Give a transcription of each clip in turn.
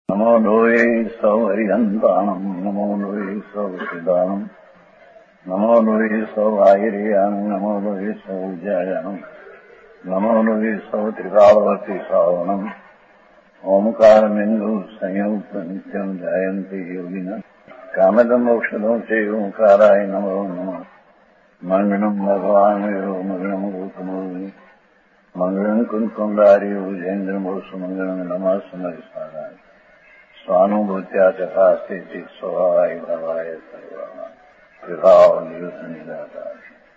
नमो लोये सौहरिहन्ताणम् नमो लोये सौहृदानम् नमो लोये सौभागिर्यानम् नमो लोये सौजायानम् नमो लोये सौत्रिकावती सावनम् ओंकारमिन्दु संयुक्त नित्यम् जायन्ति योगिनः कामदम् मोक्षदम् च ओंकाराय नमो नमः मङ्गलम् भगवान् वीरो मङ्गलम् रूपमोहि मङ्गलम् कुन्कुण्डारि भुजेन्द्रमोसु मङ्गलम् नमः समरिसाराय स्वानुभूत्या तथा स्थिति स्वभावाय भवाय सर्वभाव निदाता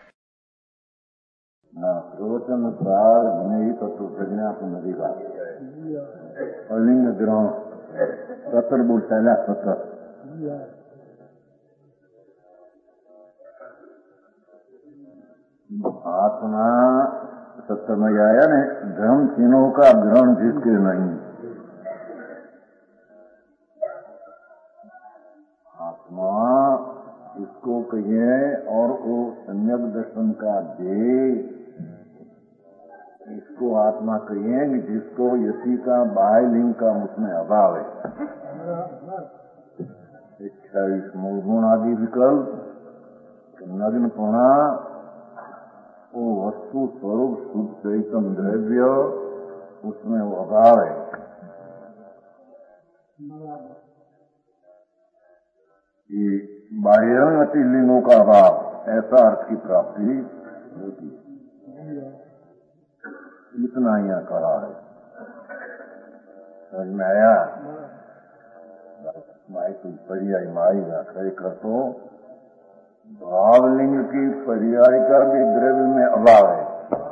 प्रवचन प्राग नहीं तत्व प्रज्ञा को नदीगा और लिंग ग्रह सत्तर बोलता है 70 आत्मा 70 में आया ने धर्म तीनों का ग्रहण जिसके नहीं आत्मा इसको कहिए और वो सम्यक दर्शन का दे इसको आत्मा कहिए कि जिसको यति का बाह्य लिंग का उसमें अभाव है 28 मूल गुण आदि विकल्प नग्नपना वो वस्तु स्वरूप शुद्ध चैतन्य द्रव्य उसमें वो अभाव है। ये बाह्य अति लिंगों का अभाव ऐसा अर्थ की प्राप्ति होती है। इतना यहाँ करा है समझ में आया माई कोई पर्याय माएगा खड़े कर तो भावलिंग की पर्याय का भी द्रव्य में अभाव है।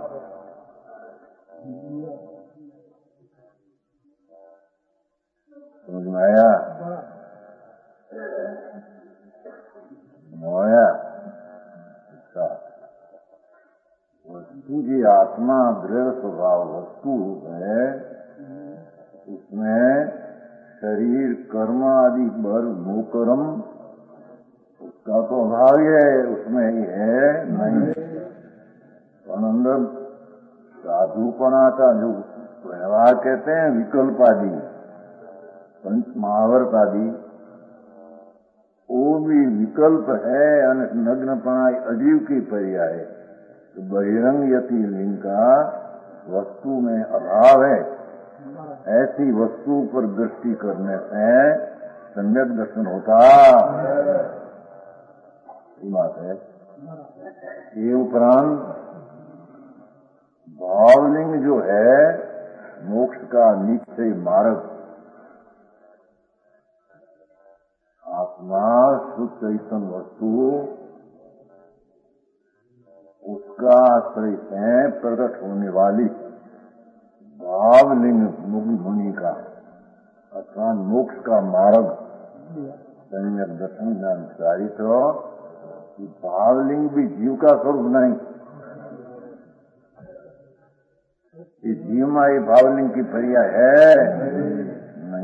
समझ में आया मोया अच्छा वस्तु की आत्मा द्रव्य स्वभाव वस्तु है उसमें शरीर कर्म आदि बर मोकरम उसका तो अभाव ही है उसमें ही है नहीं अंदर साधुपना का जो व्यवहार कहते हैं विकल्प आदि पंच महावर्त आदि वो भी विकल्प है नग्नपना अजीव की पर्याय है तो बहिरंग यति लिंग का वस्तु में अभाव है। ऐसी वस्तु पर दृष्टि करने से सम्यक दर्शन होता ये बात है। ये उपरांत भावलिंग जो है मोक्ष का निश्चय मार्ग आत्मा शुद्ध चैतन्य वस्तु उसका आश्रय है प्रकट होने वाली भावलिंग मुनि का अथवा मोक्ष का मार्ग सम्यक दर्शन ज्ञान चारित हो भावलिंग भी जीव का स्वरूप नहीं ये जीव में ये भावलिंग की पर्याय है नहीं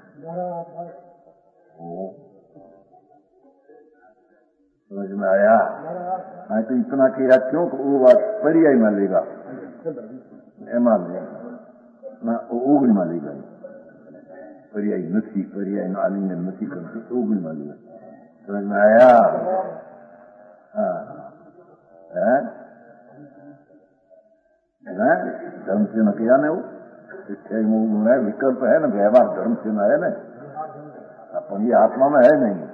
समझ में आया नहीं तो इतना किया क्यों वो बात पर्याय में लेगा एमा ना ओगड़ी में लेगा पर्याय नथी पर्याय नो आलिंगन नथी करती ओगड़ी में लेगा समझ में आया हाँ धर्म से न किया ने वो विकल्प है ना व्यवहार धर्म से न है ना अपन ये आत्मा में है नहीं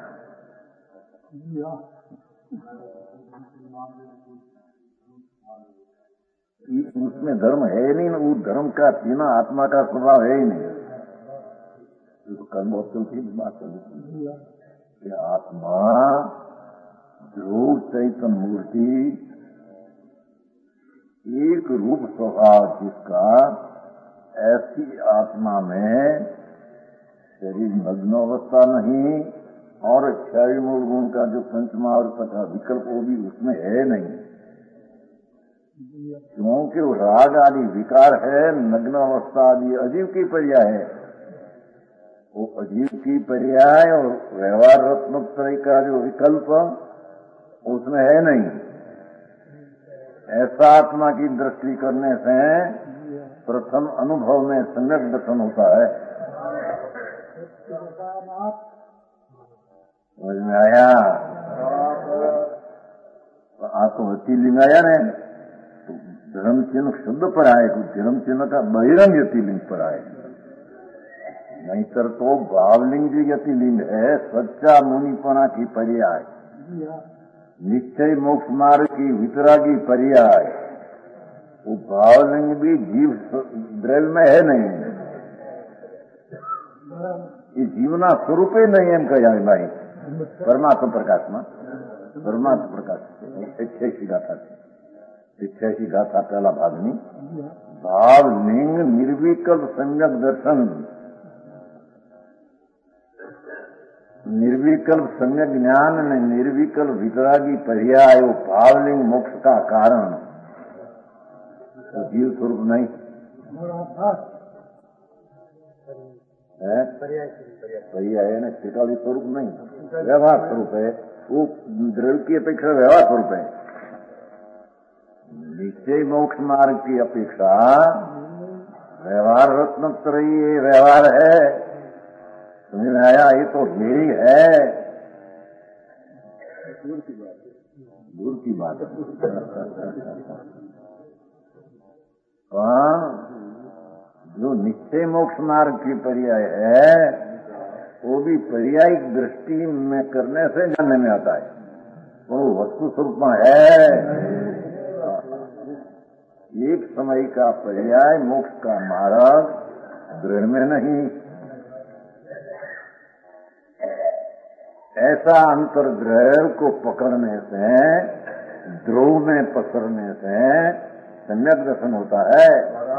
उसमें धर्म है ही नहीं ना वो धर्म का तीना आत्मा का स्वभाव है ही नहीं तो कल बहुत चलती बात चलती कि आत्मा ध्रुव चैतन्य मूर्ति एक रूप स्वभाव जिसका ऐसी आत्मा में शरीर नग्न अवस्था नहीं और क्षय मूल गुण का जो पंचमावर्त तथा विकल्प वो भी उसमें है नहीं क्योंकि वो राग आदि विकार है नग्न अवस्था आदि अजीव की पर्याय है वो अजीव की पर्याय और व्यवहार रत्नोत्तरी का जो विकल्प उसमें है नहीं ऐसा आत्मा की दृष्टि करने से प्रथम अनुभव में सम्यक दर्शन होता है। समझ में आया? आ तो यतिलिंग आया ने तो धर्म चिन्ह शब्द पर आए, तो धर्म चिन्ह का बहिरंग यतिलिंग पर आए। नहींतर तो भावलिंग जो यतिलिंग है सच्चा मुनिपना की पर्याय, निश्चय मोक्ष मार्ग की वितरागी पर्याय। वो भावलिंग भी जीव द्रव्य में है नहीं, ये जीवना स्वरूप ही नहीं एम कहा भाई। परमात्मा प्रकाश में, परमात्मा प्रकाश 86 गाथा थी, 86 गाथा पहला भागनी। भावलिंग निर्विकल्प सम्यक दर्शन, निर्विकल्प सम्यक ज्ञान ने निर्विकल्प वितरागी पर्याय, वो भावलिंग मोक्ष का कारण, तो जीव स्वरूप नहीं है, पर्याय है ना, त्रिकाली स्वरूप नहीं, व्यवहार स्वरूप है। वो द्रव्य की अपेक्षा व्यवहार स्वरूप है। निश्चय मोक्ष मार्ग की अपेक्षा व्यवहार रत्नत्रयी व्यवहार है। समझ में आया? ये तो यही है, दूर की बात है। जो निश्चय मोक्ष मार्ग की पर्याय है, वो भी पर्यायिक दृष्टि में करने से जानने में आता है, वो वस्तु स्वरूप में है। एक समय का पर्याय मोक्ष का मार्ग दृढ़ में नहीं, ऐसा अंतर्द्रव्य को पकड़ने से, ध्रुव में पकड़ने से सम्यक दर्शन होता है।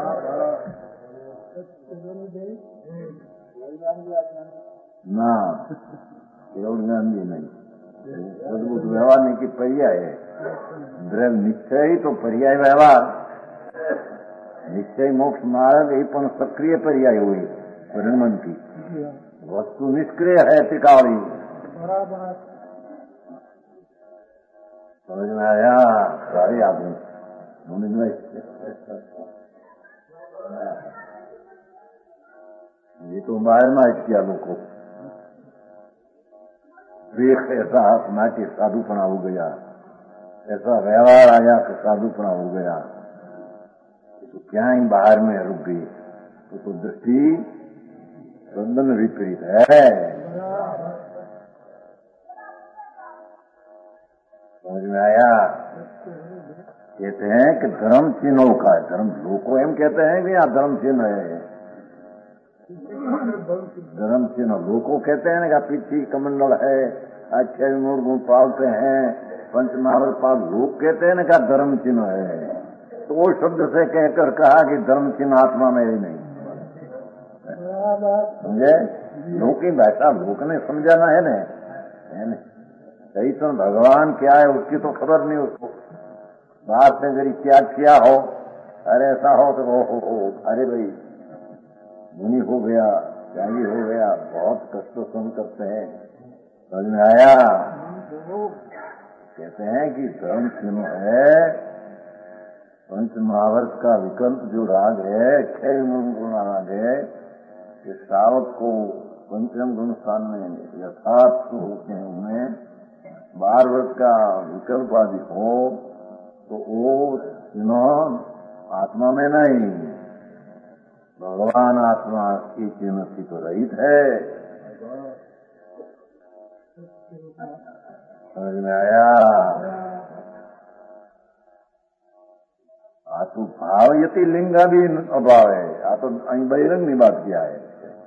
ना केवल ज्ञान भी नहीं, अद्भुत व्यवहार नहीं की पर्याय है। द्रव्य निश्चय ही तो पर्याय व्यवहार, निश्चय मोक्ष मार्ग ही पण सक्रिय पर्याय हुई परिणमन की। वस्तु निष्क्रिय है त्रिकाली। समझ में आया? सारे आदमी समझ में, ये तो बाहर में किया लोग को देख, ऐसा अपना के साधुपना हो गया, ऐसा व्यवहार आया कि साधुपना हो गया, तो क्या ही बाहर में रुक गई, तो दृष्टि बंधन विपरीत है। समझ में आया? कहते हैं कि धर्म चिन्हों का है, धर्म लोग एम कहते हैं कि यहाँ धर्म चिन्ह है, धर्म चिन्ह लोगों कहते हैं ना, पीछी कमंडल है, अच्छे मुर्गुण पालते हैं, पंचमहावर पाल, लोग कहते हैं ना धर्म चिन्ह है। तो वो शब्द से कहकर कहा कि धर्म चिन्ह आत्मा में ही नहीं, समझे? लोग की भाषा लोग ने समझाना है ना, सही तो भगवान क्या है उसकी तो खबर नहीं उसको। बाहर से अगर त्याग किया हो, अरे ऐसा हो तो हो, अरे भाई मुनि हो गया, त्यागी हो गया, बहुत कष्ट सहन करते हैं। समझ में आया? कहते हैं कि धर्म चिन्ह है पंच महावर्त का विकल्प जो राग है, 6 गुण राग है, कि सावक को पंचम गुण स्थान में यथार्थ होते हैं, उनमें 12 वर्ष का विकल्प आदि हो, तो वो चिन्ह आत्मा में नहीं, भगवान आत्मा की चिन्ह से तो रहित है। समझ में आया? आ तो भाव यति लिंगा भी अभाव है, आ तो बहिरंग ने बात किया है।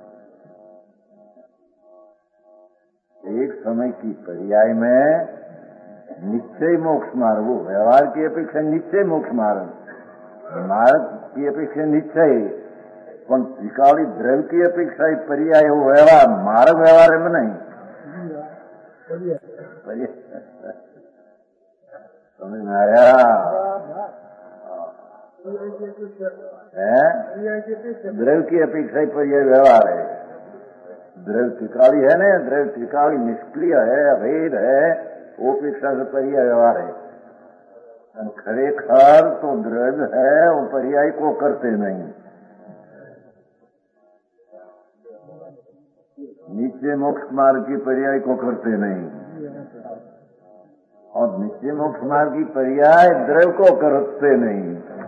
एक समय की पर्याय में निश्चय मोक्ष मार्ग, वो व्यवहार की अपेक्षा निश्चय मोक्ष मार्ग, मार्ग की अपेक्षा निश्चय, पण त्रिकाली द्रव्य की अपेक्षा पर्याय हो व्यवहार, मार्ग व्यवहार में नहीं। समझ में आया? द्रव्य की अपेक्षा पर्याय व्यवहार है। द्रव्य त्रिकाली है ना, द्रव्य त्रिकाली निष्क्रिय है, अभेद है, वो अपेक्षा से पर्याय व्यवहार है। खरेखर तो द्रव्य है, वो पर्याय को करते नहीं। निश्चय मोक्ष मार्ग की पर्याय को करते नहीं, और निश्चय मोक्ष मार्ग की पर्याय द्रव्य को करते नहीं।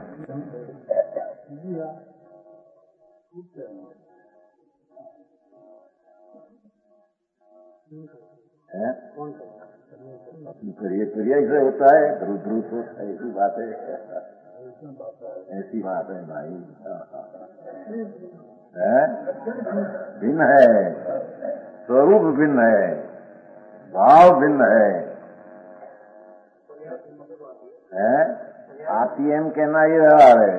पर्याय से होता है, ध्रुव ध्रुव तो ऐसी बात है, ऐसी बात है भाई। भिन्न है, स्वरूप भिन्न है, भाव भिन्न है। आतीएम कहना ये व्यवहार है,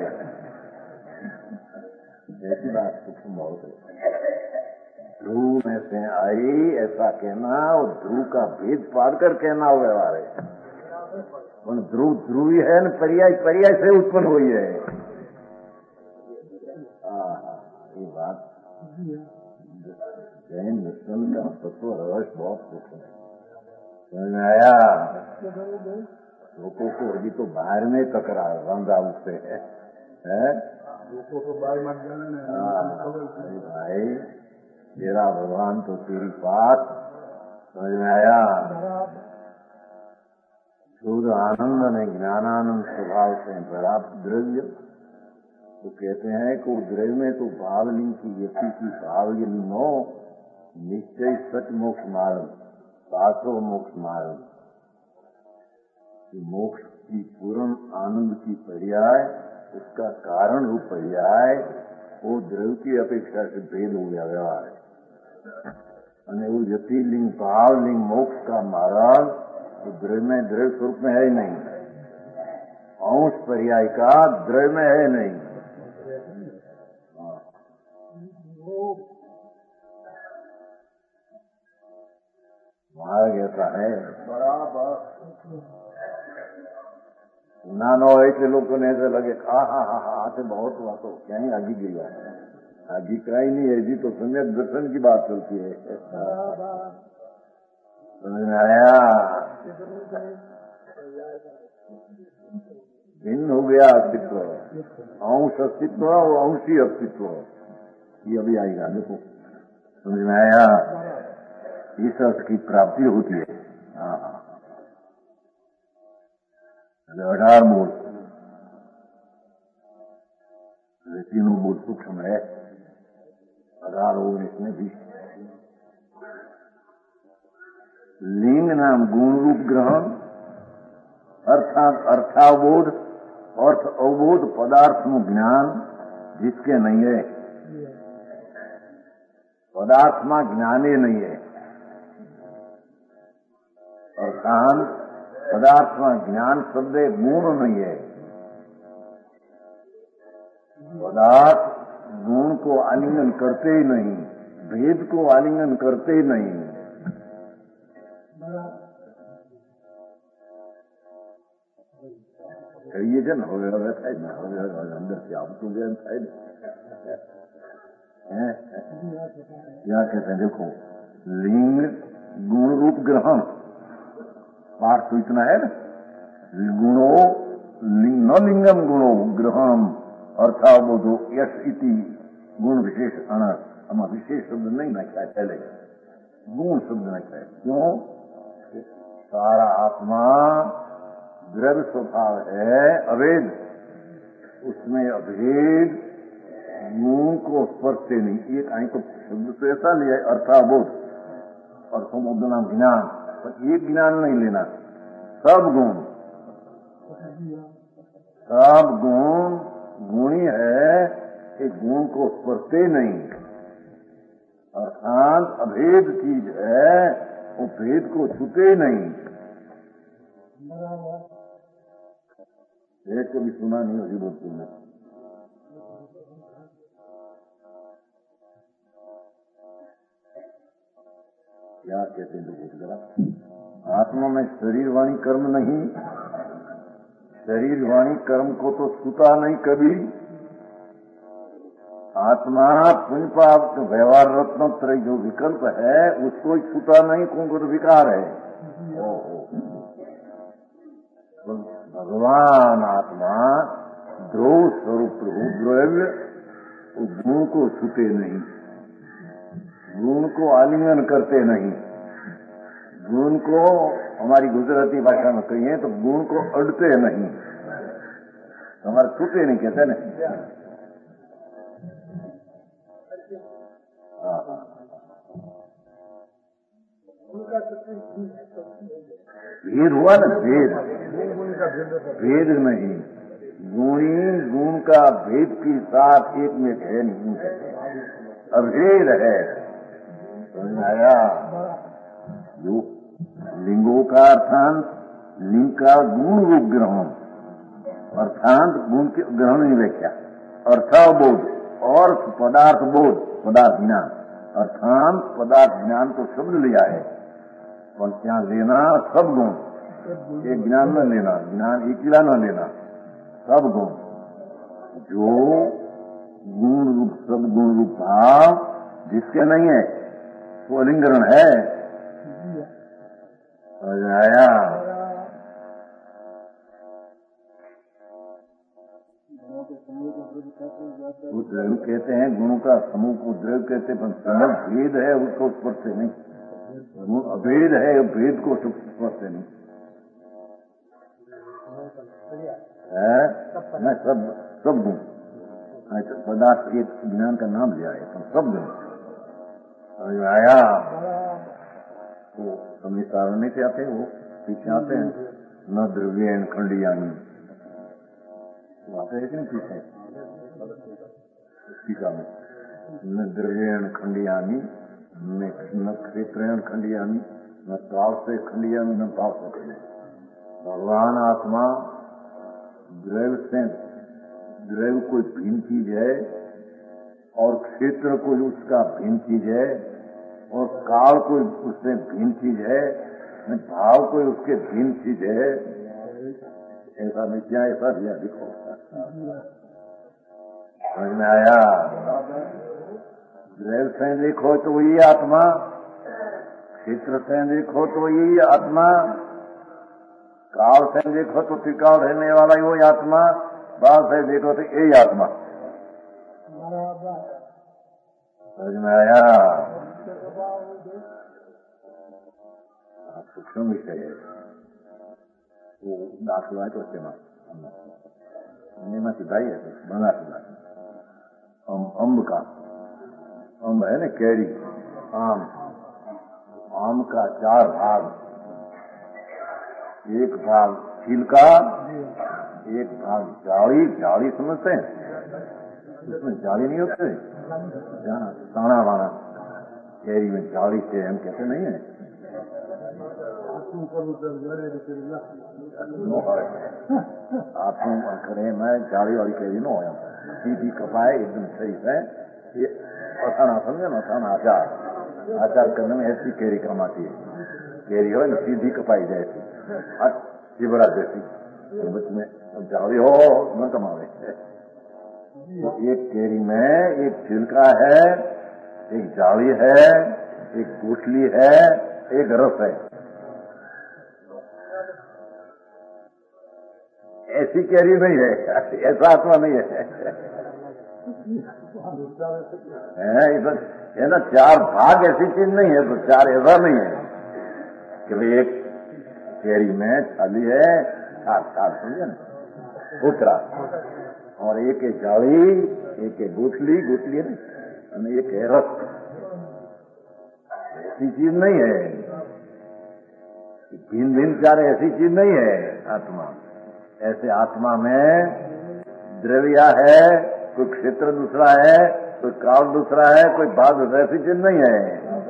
ऐसी बात सूक्ष्म बहुत है। ध्रुव में से आई ऐसा कहना, और ध्रुव का भेद पार कर कहना वो व्यवहार है। ध्रुव ध्रुवी है न, पर्याय पर्याय से उत्पन्न हुई है। ये बात जैन दर्शन का तत्व रहस्य बहुत सूक्ष्म है, समझ में आया? लोगों को अभी तो बाहर में तकरार रंगा उससे है, भाई तेरा भगवान तो तेरी बात, समझ में आया? शुद्ध आनंद ने ज्ञानानंद स्वभाव से प्राप्त द्रव्य तो कहते हैं कि द्रव्य में तो भावलिंग की व्यक्ति की भावलिंग नो निश्चय सच मोक्ष मार्ग, शास्त्रो मोक्ष मार्ग। मोक्ष की पूर्ण आनंद की पर्याय, उसका कारण रूप पर्याय वो द्रव्य की अपेक्षा से भेद हो गया व्यवहार है। वो यतिलिंग भावलिंग मोक्ष का मार्ग तो द्रव्य में द्रव्य स्वरूप में है ही नहीं, अंश पर्याय का द्रव्य में है नहीं। मार्ग ऐसा है बराबर ना नो ऐसे लोगों ने ऐसे लगे आते बहुत हुआ तो क्या ही आगे गिर गया, आगे का ही नहीं है जी, तो सम्यक दर्शन की बात चलती है। समझ में आया? भिन्न हो गया अस्तित्व, अंश अस्तित्व और अंशी अस्तित्व, ये अभी आएगा। देखो समझ में आया? इस अर्थ की प्राप्ति होती है। 18 मूल, तीनों मूल सूक्ष्म है, 18 इसमें भी। लिंग नाम गुण रूप ग्रहण, अर्थात अर्थावबोध, अर्थ अवबोध पदार्थ નું જ્ઞાન जिसके नहीं है, पदार्थ में ज्ञान ही नहीं है। अर्थात पदार्थ में ज्ञान शब्द गुण नहीं है। पदार्थ गुण को आलिंगन करते ही नहीं, भेद को आलिंगन करते ही नहीं। कहिए છે ને હવે હવે થાય ને, હવે અંદરથી આવતું જેમ થાય ને, क्या कहते हैं? देखो लिंग गुण रूप ग्रहण, पाठ तो इतना है ना, गुणो न लिंगम गुणो ग्रहण अर्थावबोधो यश इति गुण विशेष अनर्थ। हम विशेष शब्द नहीं नाख्या पहले, गुण शब्द नाख्या। क्यों? सारा आत्मा द्रव्य स्वभाव है, अभेद, उसमें अभेद गुण को स्पर्शते नहीं। एक आई तो शब्द तो ऐसा लिया अर्थावबोध, अर्थावबोध नाम ज्ञान, पर एक ज्ञान नहीं लेना, सब गुण गुणी है, एक गुण को स्पर्शते नहीं। अर्थात अभेद चीज है, वो भेद को छूते नहीं। एक कभी सुना नहीं होगी बोलते में। क्या कहते हैं लोग जरा? आत्मा में शरीर वाणी कर्म नहीं, शरीर वाणी कर्म को तो छूता नहीं कभी। आत्मा पुण्यपाप व्यवहार रत्न त्रय जो विकल्प है उसको ही छूता नहीं, क्योंकि तो विकार है। भगवान आत्मा ध्रुव स्वरूप प्रभु द्रव्य, गुण को छूते नहीं। गुण को आलिंगन करते नहीं, गुण को हमारी गुजराती भाषा में कहिए तो गुण को अड़ते नहीं, हमारे छूटे नहीं कहते ना। भेद हुआ ना, भेद भेद नहीं, गुणी गुण का भेद के साथ एक में है नहीं, अभेद है। समझ आया? जो लिंगों का अर्थांत लिंग का गुण रूप ग्रहण, अर्थांत गुण के ग्रहण नहीं व्याख्या, अर्थाबोध और पदार्थ बोध, पदार्थ ज्ञान, अर्थांत पदार्थ ज्ञान को शब्द लिया है, और क्या लेना? सब गुण, एक ज्ञान न लेना, ज्ञान अकेला न लेना, सब गुण। जो गुण रूप सब गुण रूप भाव जिसके नहीं है वो अलिंगरण है। आया? वो द्रव्य कहते हैं, गुणों का समूह को द्रव्य कहते हैं, पर समूह भेद है उसको स्पर्श से नहीं, अभेद है भेद को स्पर्श से नहीं है। मैं सब गुण पदार्थ एक ज्ञान का नाम लिया है, तो सब गुण आया। वो समय सारणी से आते हैं, वो पीछे आते हैं, न द्रव्येण खंडियानी आते हैं कि नहीं पीछे टीका में, न द्रव्येण खंडियानी न क्षेत्रेण खंडियानी न काल से खंडियानी न भाव से खंडियानी। भगवान आत्मा द्रव्य से, द्रव्य कोई भिन्न चीज है और क्षेत्र कोई उसका भिन्न चीज है और काल कोई उससे भिन्न चीज है, भाव कोई उसके भिन्न चीज है। ऐसा नहीं क्या, ऐसा दिया लिखो, समझ में आया? द्रव्य से देखो तो वही आत्मा, क्षेत्र से देखो तो यही आत्मा, काल से देखो तो त्रिकाल रहने वाला वही आत्मा, भाव से देखो तो यही आत्मा। समझ में आया? सूक्ष्म विषय है वो, दाखिला है तो में सिधाई है तो बना सिधा। अम्ब का, अम्ब है ना, कैरी, आम, आम का 4 भाग, एक भाग छिलका, एक भाग जाली, जाली समझते हैं? उसमें जाली नहीं होते, जहाँ ताना वाना कैरी में जाली से हम कहते नहीं है। आप करे मैं जाली वाली कैरी न हो, सीधी कपाए एकदम सही है, ये अथाना समझे ना, अथाना आचार, आचार करने में ऐसी कैरी काम आती है। कैरी हो ना सीधी कपाई जैसी, चिबड़ा जैसी, में जाली हो न कमावे। एक कैरी में एक छिलका है, एक जाली है, एक गुठली है, एक रस है। ऐसी कैरी नहीं है, ऐसा आत्मा नहीं है। है ना, 4 भाग ऐसी चीज नहीं है, तो 4 ऐसा नहीं है कि भाई एक कैरी में छाली है, 4 समझे ना, पुत्रा, और एक है जाली, एक है गुठली, गुठली नहीं, एक है रस। ऐसी चीज नहीं है, भिन्न भिन्न 4 ऐसी चीज नहीं है आत्मा। ऐसे आत्मा में द्रव्य है, कोई क्षेत्र दूसरा है, कोई काल दूसरा है, कोई भाग दूसरा, ऐसी चीज नहीं है।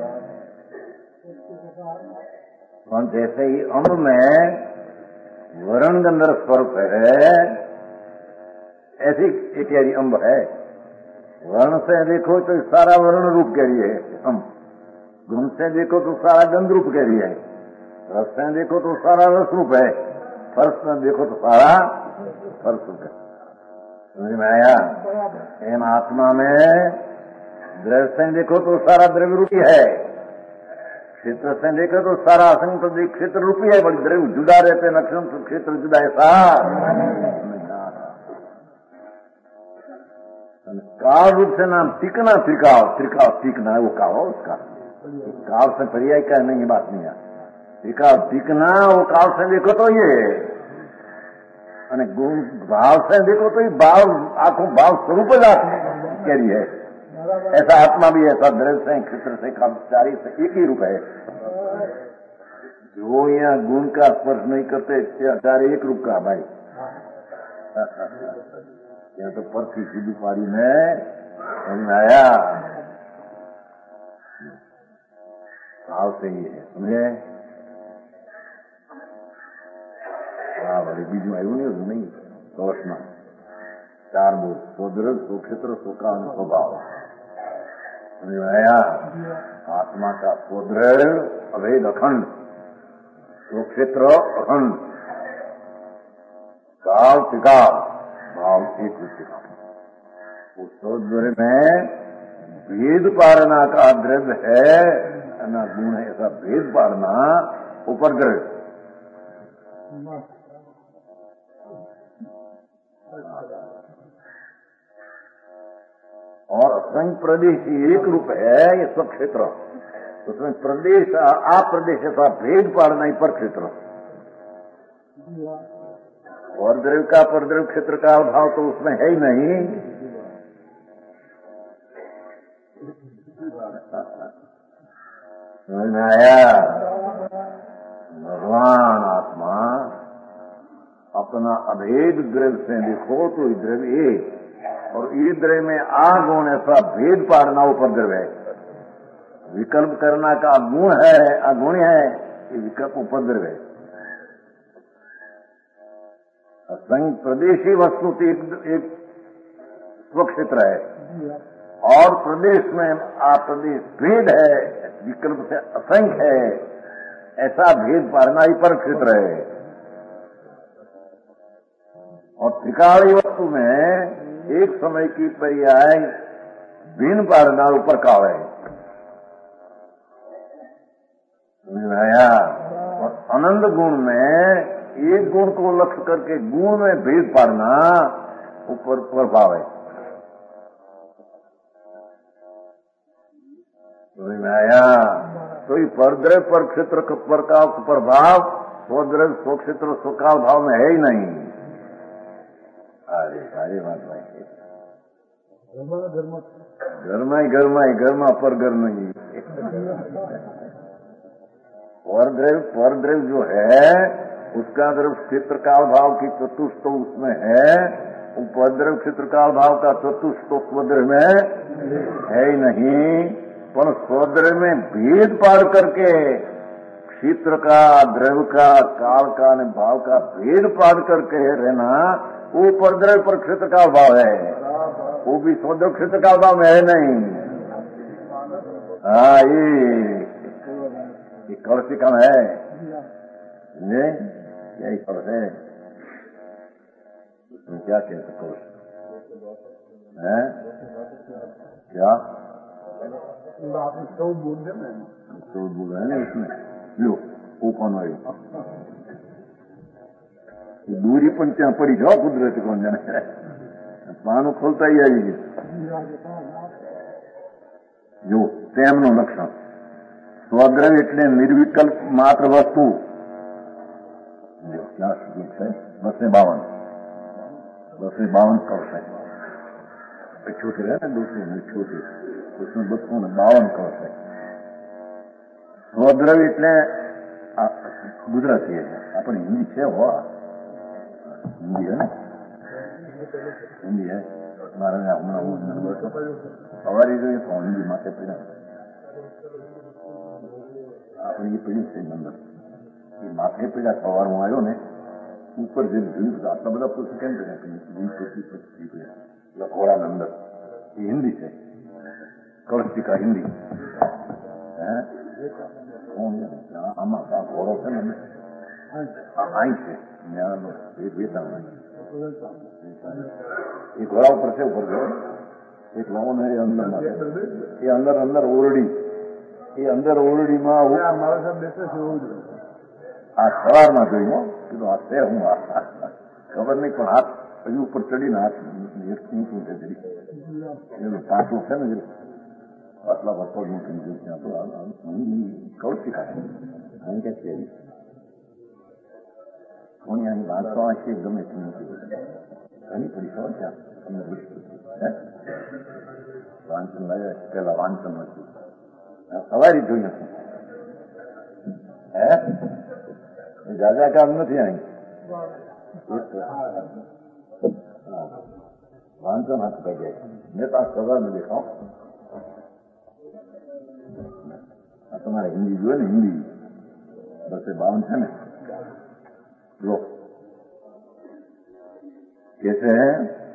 और जैसे ही अम्ब में वर्ण गंधर्व स्वरूप है, ऐसी एक कैरी अम्ब है। वर्ण से देखो तो सारा वर्ण रूप कैरी है अम्ब, गुण से देखो तो सारा गंध रूप कैरी है, रस से देखो तो सारा रस रूप है, फर्श में देखो तो सारा फर्श रूप है। समझ में आया? इन आत्मा में द्रव्य से देखो तो सारा द्रव्य रूपी है, क्षेत्र से देखो तो सारा असंग क्षेत्र रूपी है, बड़ी द्रव्य जुदा रहते, नक्षत्र क्षेत्र जुदा है। काल रूप से नाम टिकना, त्रिकाल, त्रिकाल टिकना है, वो काल हो उसका। काल से पर्याय क्या नहीं, ये बात नहीं है। त्रिकाल टिकना, वो काल से देखो तो ये અને ગુણ ભાવ से देखो तो ये भाव आंखों भाव स्वरूप कह रही है। ऐसा आत्मा भी ऐसा द्रव्य से, क्षेत्र से, कर्मचारी से एक ही रूप है। जो यहाँ गुण का स्पर्श नहीं करते आचार्य एक रूप का भाई। यहाँ तो परथी सीधी पाड़ी में आया भाव से ही है, समझे? हाँ भाई बीजू आयु नहीं कवच में 4 बोल स्वद्रव्य, स्वक्षेत्र, स्वकाल, स्वभाव आया। आत्मा का स्वद्रव्य अभेद अखंड, स्वक्षेत्र अखंड, काल त्रिकाल, भाव एक रूप का। उस स्वद्रव्य में भेद पारना का द्रव्य है ना, गुण है, ऐसा भेद पारना उपद्रव्य। और असंख्य प्रदेश एक रूप है ये स्वक्षेत्र, उसमें प्रदेश अप्रदेश ऐसा भेद पाड़ना ही पर क्षेत्र। और द्रव्य का परद्रव्य क्षेत्र का अभाव तो उसमें है ही नहीं। समझ में आया? भगवान आत्मा अपना अभेद द्रव्य से देखो तो द्रव्य एक, और ये द्रव्य में गुण ऐसा भेद पाड़ना ऊपर द्रव्य है। विकल्प करना का गुण है, अगुण है, ये विकल्प ऊपर द्रव्य है। असंख्य प्रदेशी वस्तु एक स्वक्षेत्र है, और प्रदेश में प्रदेश भेद है, विकल्प से असंख्य है, ऐसा भेद पाड़ना ही पर क्षेत्र है। और त्रिकाली वस्तु में एक समय की पर्याय भिन्न पाड़ना ऊपर काल है। आया? और आनंद गुण में एक गुण को लक्ष्य करके गुण में भेद पाड़ना ऊपर प्रभाव है। आया? तो ये परद्रव्य पर क्षेत्र पर का प्रभाव स्वद्रव्य, स्वक्षेत्र, स्वकाल भाव में है ही नहीं। अरे बात भाई, गर्मा पर घर नहीं। परद्रव्य जो है उसका द्रव्य क्षेत्र काल भाव की चतुष्ट तो उसमें है, उपद्रव्य क्षेत्र काल भाव का चतुष्ट तो स्वद्रव्य में है ही नहीं। पर स्वद्रव्य में भेद पाड़ करके क्षेत्र का, द्रव्य का, काल का, भाव का भेद पाड़ करके रहना, वो परद्रव्य पर क्षेत्र का भाव है, वो भी स्वद्रव्य क्षेत्र का भाव में है नहीं। हाँ, ये कलश कम है, यही कलश है। उसमें क्या कहते कलश है? क्या बोल रहे हैं ना उसमें? लो ओपन हो दूरी पण ત્યાં પડી જાઓ કુદરતી કોણ જાણે પાનું ખોલતા ही આવી ગયું। જો તેમનું લક્ષણ સ્વદ્રવ્ય એટલે નિર્વિકલ્પ માત્ર વસ્તુ। क्या है? 252 कलश है, छोटे रहे ना दूसरे में छोटे, उसमें 252 कलश है। સ્વદ્રવ્ય એટલે ગુજરાતી है, अपनी हिंदी છે हो, हिंदी है ना, हिंदी है मारा ने हमारा वो नंबर तो सवारी जो ये तो हिंदी माथे पड़ा अपनी ये पीढ़ी से नंबर ये माथे पड़ा सवार में आयो ने ऊपर जो भीड़ आटला बड़ा पुरुष केम पड़ा 20-25 पड़ा लखोड़ा नंबर, ये हिंदी से कलश का हिंदी है। कौन आमा का घोड़ो से ना आई से वेता ये घोड़ा ऊपर से ऊपर गयो, एक लोन है अंदर अंदर ओरडी, ये अंदर ओरडी में आ सवार में जो तो हाथ से हूँ खबर नहीं, पर हाथ हजू ऊपर चढ़ी ना हाथ नीचे चढ़ी પાછું છે ને આટલા વર્ષો મૂકી દીધું ત્યાં તો કૌશિક અહીં કે છે કોની અહીં વાંચવા છે ગમે તે નથી ઘણી પડી ખબર છે તમને વાંચન લાગે પેલા વાંચન હતું સવારી જોઈ નથી હે જાજા કામ નથી અહીં વાંચન હાથ કહી જાય મેં તો આ સવાર ને દેખાવ આ તમારે હિન્દી જોઈએ ને હિન્દી બસ 52 છે ને लो कैसे है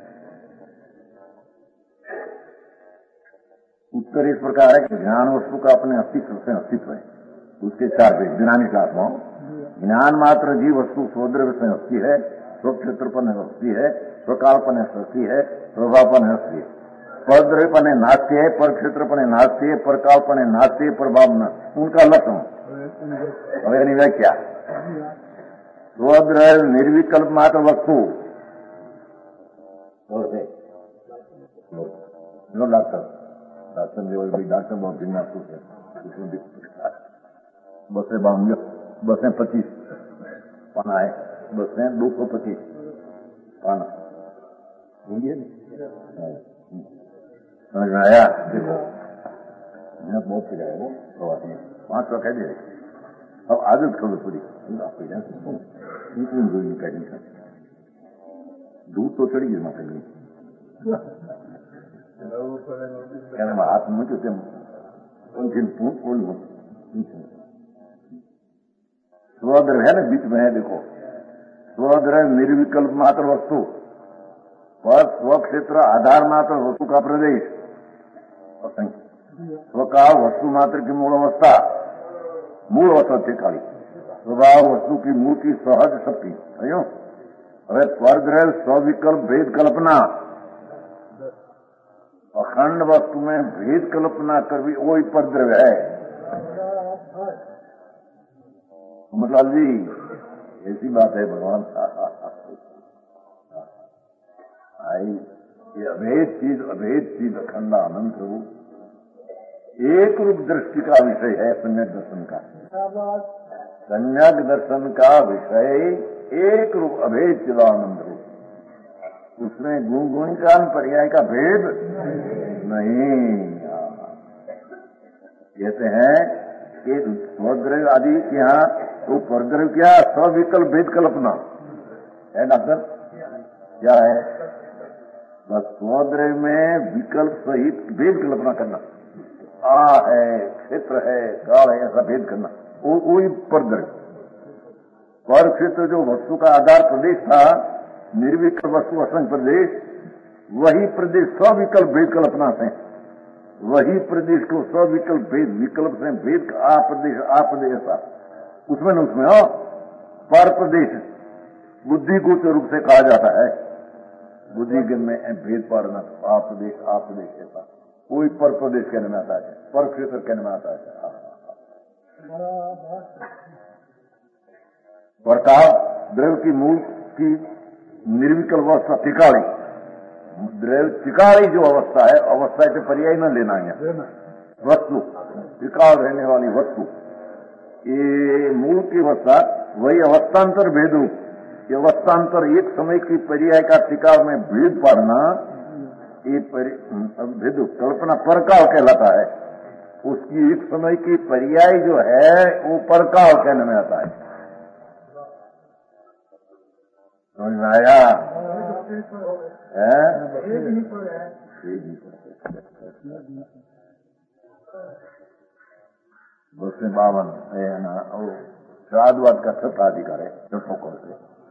उत्तर इस प्रकार है कि ज्ञान वस्तु का अपने अस्तित्व से अस्तित्व है उसके 4 भेद ज्ञानी का आत्मा ज्ञान मात्र जीव वस्तु स्वद्रव्य से हस्ती है स्वक्षेत्रपन हस्ती है स्वकालपन हस्ती है प्रभावपन हस्ती है परद्रव्यपन नास्ती है पर क्षेत्रपन नास्ती है पर कालपन नास्ती है पर भावना उनका लक्षण अगर व्याख्या स्वद्रव्य निर्विकल्प मात्र वस्तु नो डॉक्टर डॉक्टर बहुत दिन आपको बसें 52 बसें 25 पाना है बसें 225 पाना समझिए समझ में आया देखो मैं बहुत फिराया वो प्रवासी 5 कह दे अब आदत करो पूरी इतनी जोई कहीं था दूध तो चढ़ी गई माता गई हाथ में तो उनके स्वद्रव्य है ना बीच में है देखो स्वद्रव्य निर्विकल्प मात्र वस्तु पर स्वक्षेत्र आधार मात्र वस्तु का प्रदेश स्वकाल वस्तु मात्र की मूल अवस्था ઠેકાળી સ્વભાવ વસ્તુ की मूल की सहज शक्ति अयो હવે परद्रव्य स्विकल्प भेद कल्पना अखंड वस्तु में भेद कल्पना करवी वही परद्रव्य है मतलब जी ऐसी बात है भगवान आई ये अभेद चीज अखंड आनंद प्रभु एक रूप दृष्टि का विषय है सम्यक दर्शन का सम्यक दर्शन का विषय एक रूप अभेद चिदानंद रूप उसमें गुणिकान पर्याय का भेद नहीं कहते हैं कि स्वद्रव्य आदि के यहाँ तो परद्रव्य क्या स्विकल्प भेद कल्पना है डॉक्टर क्या है बस स्वद्रव्य में विकल्प सहित भेद कल्पना करना आ है क्षेत्र है काल है ऐसा भेद करना वही परद्रव्य पर क्षेत्र जो वस्तु का आधार प्रदेश था निर्विकल्प वस्तु असंग प्रदेश वही प्रदेश स्विकल्प भेद कल्पना से वही प्रदेश को स्विकल्प भेद विकल्प से भेद आ प्रदेश ऐसा उसमें न उसमें पर प्रदेश बुद्धि गोचर रूप से कहा जाता है बुद्धि में भेद पारना आ प्रदेश ऐसा कोई पर प्रदेश कहने में आता है पर क्षेत्र कहने में आता है प्रकार द्रव्य की मूल की निर्विकल्प अवस्था टिकाड़ी द्रव्य टिकाड़ी जो अवस्था है अवस्था के पर्याय न लेना है वस्तु टिकाड़ रहने वाली वस्तु ये मूल की अवस्था वही अवस्थांतर भेद रूप ये अवस्थांतर एक समय की पर्याय का टिकाव में भेद पाड़ना ये भेद कल्पना परकाल कहलाता है उसकी एक समय की पर्याय जो है वो परकाल कहने में आता है समझ में आया है बस 52 श्राद्धवाद का छठा अधिकार है चौथों से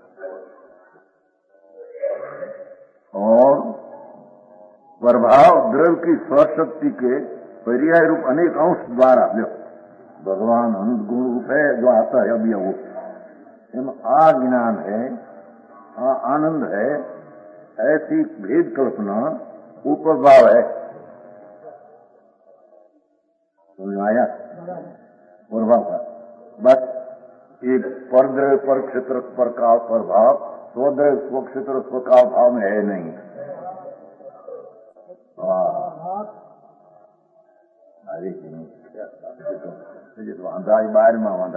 और प्रभाव द्रव्य की स्वशक्ति के पर्याय रूप अनेक अंश द्वारा भगवान अनंत गुण रूप है जो आता है अभी वो आ ज्ञान है आनंद है ऐसी भेद कल्पना उपभाव है समझ आया प्रभाव का बस एक परद्रव्य पर क्षेत्र पर काल प्रभाव स्वद्रव्य स्व क्षेत्र स्व काल भाव में है नहीं तो वांधा बाहर में वांधा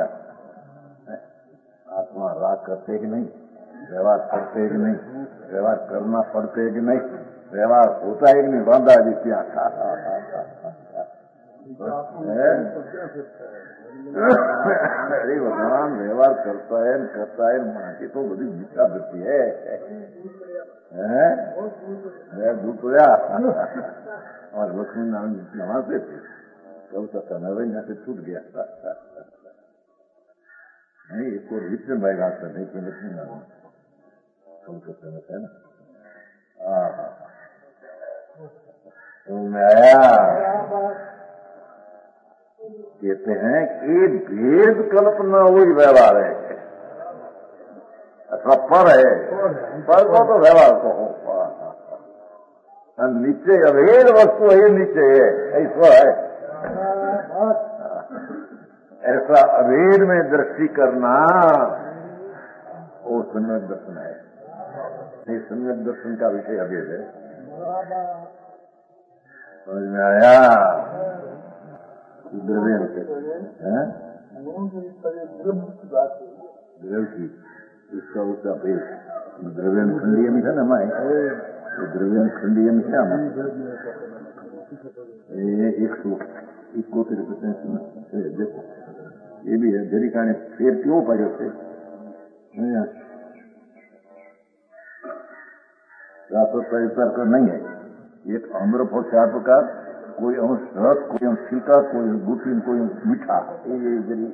आत्मा राग करते कि नहीं, व्यवहार करते कि नहीं, व्यवहार करना पड़ते कि नहीं, व्यवहार होता है कि नहीं, वांधा जित्या अरे भगवान व्यवहार करता है माटी तो बड़ी मीठा वृत्ति है दूध और लक्ष्मी नारायण नवासे थे कब तक नरैया से छूट गया नहीं इसको विष्णु भाई बात करने की लक्ष्मी नारायण कब तक है ना आया कहते हैं कि भेद कल्पना वही व्यवहार है अथवा पर है पर को तो व्यवहार को हो नीचे अभेद वस्तु है नीचे है ऐसा है ऐसा अभेद में दृष्टि करना वो सम्यक दर्शन है। नहीं सम्यक दर्शन का विषय अभेद है समझ में आया द्रव्य की इसका उसका भेद द्रव्य खंडीय में था ना हमारे द्रव्य खंडीय में क्या एक श्लोक इसको देखो ये भी है जरी खाने फिर क्यों पाए थे का नहीं है एक आम्र और 4 प्रकार कोई अंश रस कोई अंश छिलका कोई गुटी कोई अंश मीठा ये जरी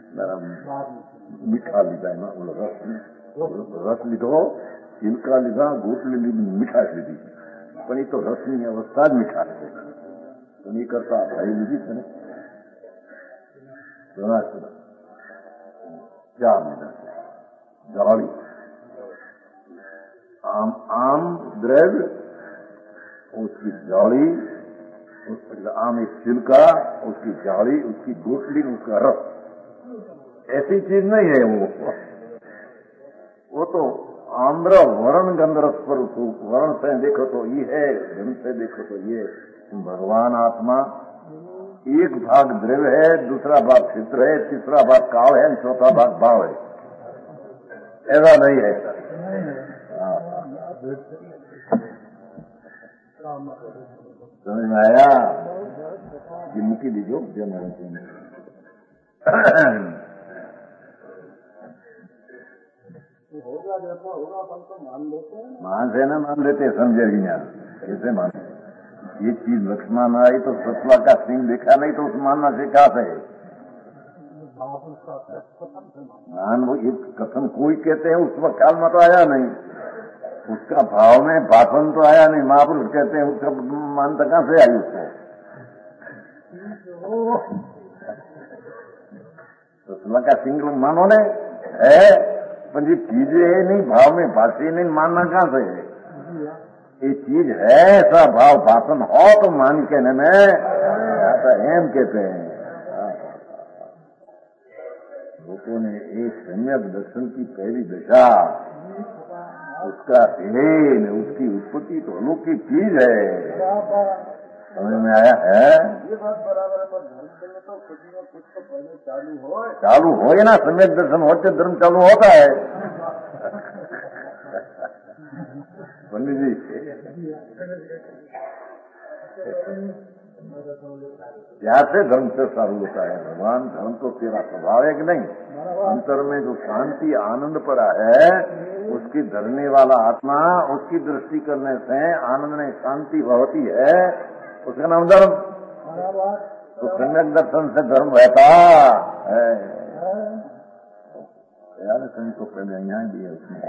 मीठा लीधा है रस लीधो छिलका लीधा गोटली लीधी मीठाश लीधी पण ये तो रसनी अवस्था ज मीठा है पण ये करता भाई लीधी है ने क्या लीधा जाड़ी आम द्रव्य उसकी जाड़ी आम एक छिलका उसकी जाड़ी उसकी गोटली उसका रस ऐसी चीज नहीं है वो तो आंध्र वर्ण गंधरस पर वर्ण से देखो तो ये है धन से देखो तो ये भगवान आत्मा एक भाग द्रव्य है दूसरा भाग चित्र है तीसरा भाग काल है चौथा भाग भाव है ऐसा नहीं है समझ में आया ये मुकी दीजो जय नारायण होगा जैसा होगा अपन तो मान लेते हैं मान से ना मान लेते समझे ज्ञान कैसे मान ये चीज लक्ष्मण आई तो सतवा का सिंह देखा नहीं तो उस मानना से क्या है मान वो एक कथन कोई कहते हैं उस वक्त काल में तो आया नहीं उसका भाव में भाषण तो आया नहीं महापुरुष कहते हैं उसका मानता कहां से आई उसको सतवा का सिंह मानो ने है पर ये चीजें है नहीं भाव में भाषी नहीं मानना कहां से है ये चीज है ऐसा भाव भाषण हो तो मान के ने ऐसा एम कहते हैं लोगों ने एक सम्यक दर्शन की पहली दशा उसका हेन उसकी उत्पत्ति तो अलौकिक चीज है समझ में आया है ये बात बराबर है पर धर्म के लिए तो कुछ न कुछ तो पहले चालू हो ना सम्यक दर्शन होते धर्म चालू होता है पंडित जी यहाँ से धर्म से चालू होता है भगवान धर्म तो तेरा स्वभाव है कि नहीं अंतर में जो शांति आनंद पड़ा है उसकी धरने वाला आत्मा उसकी दृष्टि करने से आनंद में शांति होती है उसका नाम धर्म तो सम्यक दर्शन से धर्म रहता है यार को पहले यहाँ भी है उसमें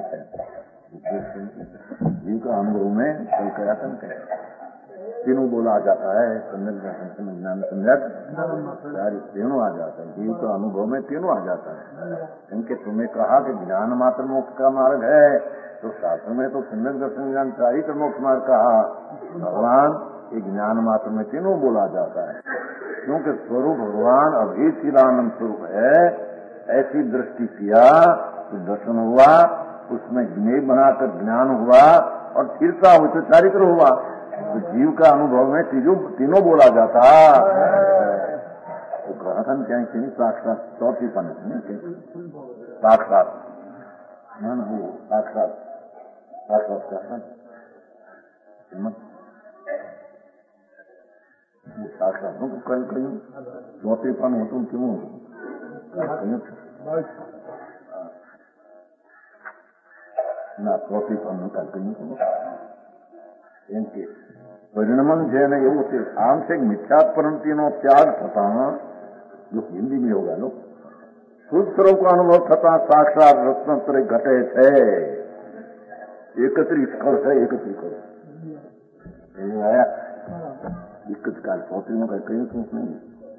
जीव का अनुभव में कल कयातन है तीनों बोला जाता है सम्यक दर्शन से ज्ञान सम्यक तीनों आ जाता है जीव का अनुभव में तीनों आ जाता है क्योंकि तुम्हें कहा कि ज्ञान मात्र मोक्ष का मार्ग है तो शास्त्र में तो सम्यक दर्शन ज्ञान चारित्र मोक्ष मार्ग कहा भगवान एक ज्ञान मात्र में तीनों बोला जाता है क्योंकि स्वरूप भगवान अभेद चिदानंद स्वरूप है ऐसी दृष्टि किया तो दर्शन हुआ उसमें ज्ञेय बनाकर ज्ञान हुआ और स्थिरता हुई तो चारित्र हुआ तो जीव का अनुभव में तीनों बोला जाता कथन कहें साक्षात चौथी पन साक्षात मन हो साक्षात साक्षात कथन साक्षात तो कहीं कहीं चौथी पन हो तुम क्यों ના ચોથી પણ કहीं એમ કે પરિણમન છે ને એવું છે આંશિક મિથ્યાત્પરંતિનો ત્યાગ થતા जो हिंदी में होगा लो शुद्ध स्वरूप का अनुभव थता साक्षात रत्नत्रय घटे है एकत्रित कर है एकत्रित कर आया दिक्कत काल चौथी में कहीं कुछ नहीं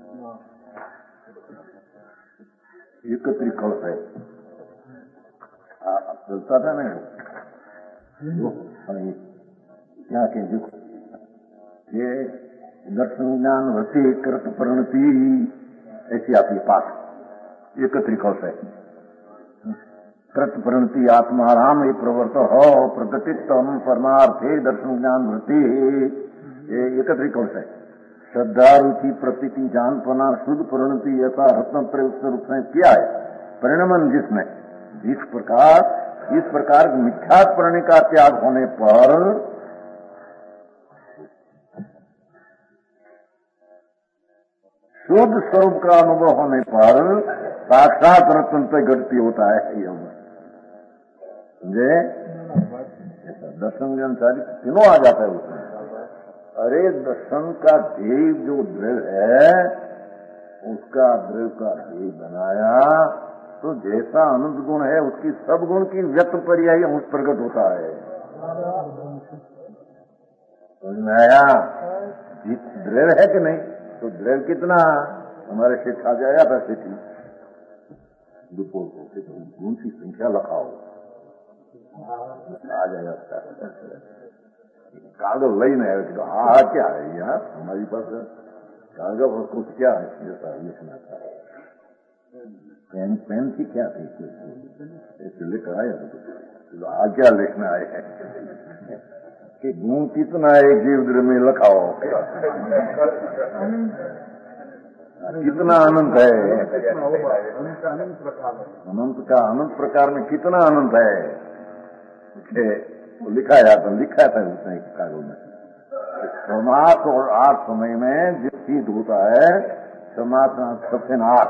एकत्रित कर है चलता था ना क्या कहें देखो ये दर्शन ज्ञान वृत्ति कृत परिणति ऐसी आपके पास एकत्रित है कृत परिणति आत्मा राम ये प्रवर्त हो प्रगतित्व परमार्थे दर्शन ज्ञान वृत्ति ये एकत्रित है श्रद्धा रुचि प्रतीति जानपना शुद्ध परिणति ऐसा रत्न प्रयुक्त रूप में किया है परिणमन जिसमें इस प्रकार मिथ्यात्परण का त्याग होने पर शुद्ध स्वरूप का अनुभव होने पर साक्षात रत्न पे घटती होता है समझे दर्शन ज्ञान सारी तीनों आ जाता है उसमें अरे दर्शन का देव जो द्रव है उसका द्रव का देव बनाया तो जैसा अनंत गुण है उसकी सब गुण की व्यक्त पर्याय अंश प्रकट होता है समझ में आया द्रव है कि नहीं तो द्रव कितना हमारे से खा जाया था सिटी दोपहर को गुण की संख्या लगाओ आ जाएगा कागज लई नहीं आया हाँ क्या है यार हमारी पास कागज और कुछ क्या है जैसा लिखना था पेन की क्या थी ऐसे लेकर आया तो क्या लिखना है कि गुण कितना एक जीव द्रव्य में लिखाओ कितना अनंत है अनंत का अनंत प्रकार में कितना अनंत है वो लिखाया था उसने कागज में समास और आठ समय में जिस चीज होता है समास सबसे आठ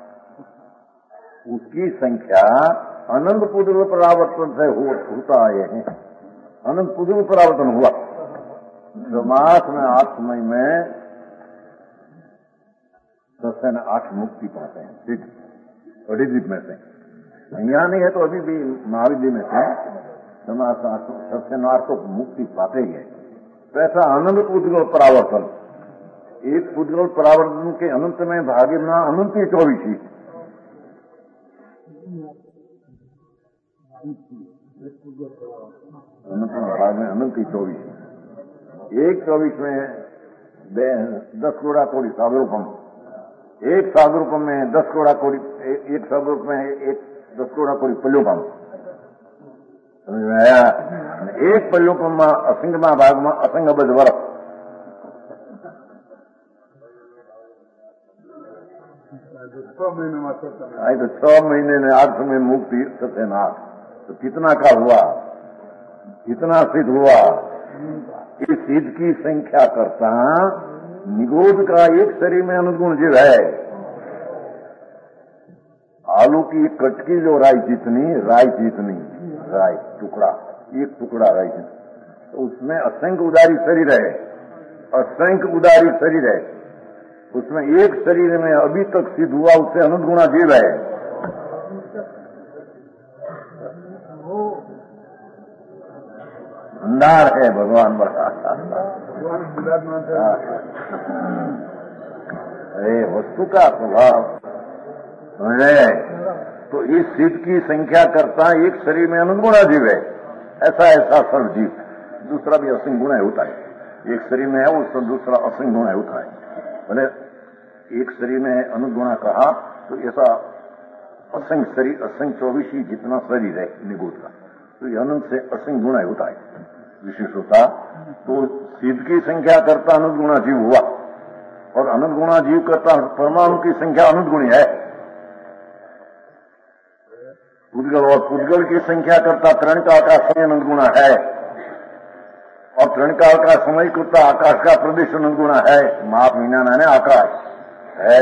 उसकी संख्या अनंत पुद्गल परावर्तन से होता है अनंत पुद्गल परावर्तन हुआ समास में 8 समय में 10 से 8 मुक्ति पाते हैं सिद्ध अडिजित में से यहाँ नहीं है तो अभी भी महाविद्य में से समास 10 से 8 तो मुक्ति पाते ही है तो ऐसा अनंत पुद्गल परावर्तन एक पुद्गल परावर्तन के अनंत में भागे ना अनंत ही 24 अनंत भाग में अनंत ही 24 एक 24 में 10 करोड़ा कोड़ी सागरूपम एक सागरूपम में 10 करोड़ा कोड़ी एक सागरूप में 10 करोड़ा कोड़ी पल्योपम समझ में आया एक पल्योपम में असंग भाग में असंग अबज वर्ष आई तो 6 महीने में 8 समय मुक्ति सत्यनाथ तो कितना का हुआ कितना सिद्ध हुआ इस सिद्ध की संख्या करता निगोध का एक शरीर में अनुगुण जीव है आलू की कटकी जो राई जितनी टुकड़ा एक टुकड़ा राई जितनी तो उसमें असंख्य उदारी शरीर है असंख्य उदारी शरीर है उसमें एक शरीर में अभी तक सिद्ध हुआ उससे अनंत गुणा जीव है भंडार है भगवान बड़ा अरे वस्तु का स्वभाव समझे तो इस सिद्ध की संख्या करता एक शरीर में अनंत गुणा जीव है ऐसा सर्व जीव दूसरा भी असंग गुणा होता है एक शरीर में है उसका दूसरा असंग गुणा होता है भले एक शरीर में अनंत गुणा कहा तो ऐसा असंग शरीर असंग 24 जितना शरीर है निगोद का तो ये अनंत से असंग गुणा होता है विशेष होता तो सिद्ध की संख्या करता अनंत गुणा जीव हुआ और अनंत गुणा जीव करता परमाणु की संख्या अनंत गुणी है। पुद्गल और पुद्गल की संख्या करता त्रणकाल का समय अनंत गुणा है, और त्रणकाल का समय करता आकाश का प्रदेश अनंत गुणा है। माप मीना ने आकाश है।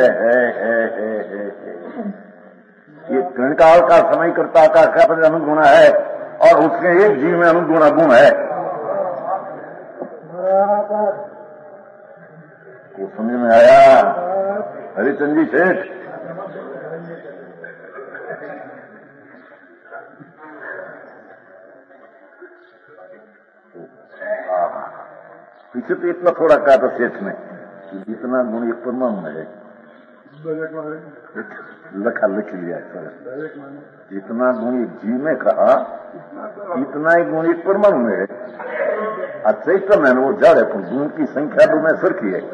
ये त्रणकाल का समय करता आकाश का प्रदेश अनंत गुणा है, और उसके एक जीव में अनंत गुणा गुण है। वो समझ में आया हरिचंद जी सेठ? पीछे तो इतना थोड़ा कहा था सेठ ने, जितना गुण एक परमाणु में है, लखा लिख लिया है। इतना गुण एक जीव में कहा, इतना ही गुण एक परमाणु में है। चैतन्य है वो जड़ है, पर गुण की संख्या तो में सरखी है।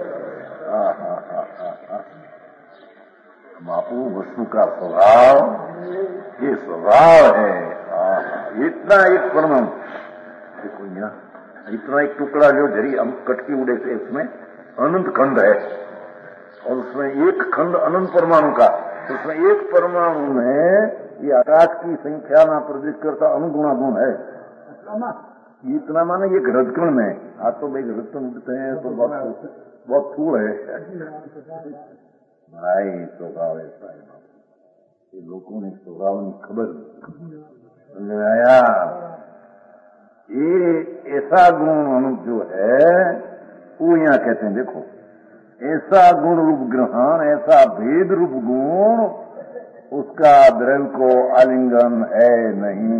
मापू वस्तु का स्वभाव, ये स्वभाव है। इतना एक परमाणु देखो, यहाँ इतना एक टुकड़ा जो जरी हम कटकी उड़े थे, इसमें अनंत खंड है, और उसमें एक खंड अनंत परमाणु का, उसमें एक परमाणु में ये आकाश की संख्या ना प्रदर्शित करता अनुगुणा गुण है। इतना माने एक रजकण में, आज तो भाई रजकण उठते हैं तो बहुत थूड़ है भाई। स्वभाव ऐसा है, ये लोगों ने स्वभाव की खबर समझ आया। ये ऐसा गुण अनंत जो है वो यहाँ कहते हैं, देखो ऐसा गुण रूप ग्रहण, ऐसा भेद रूप गुण, उसका द्रव्य को आलिंगन है नहीं।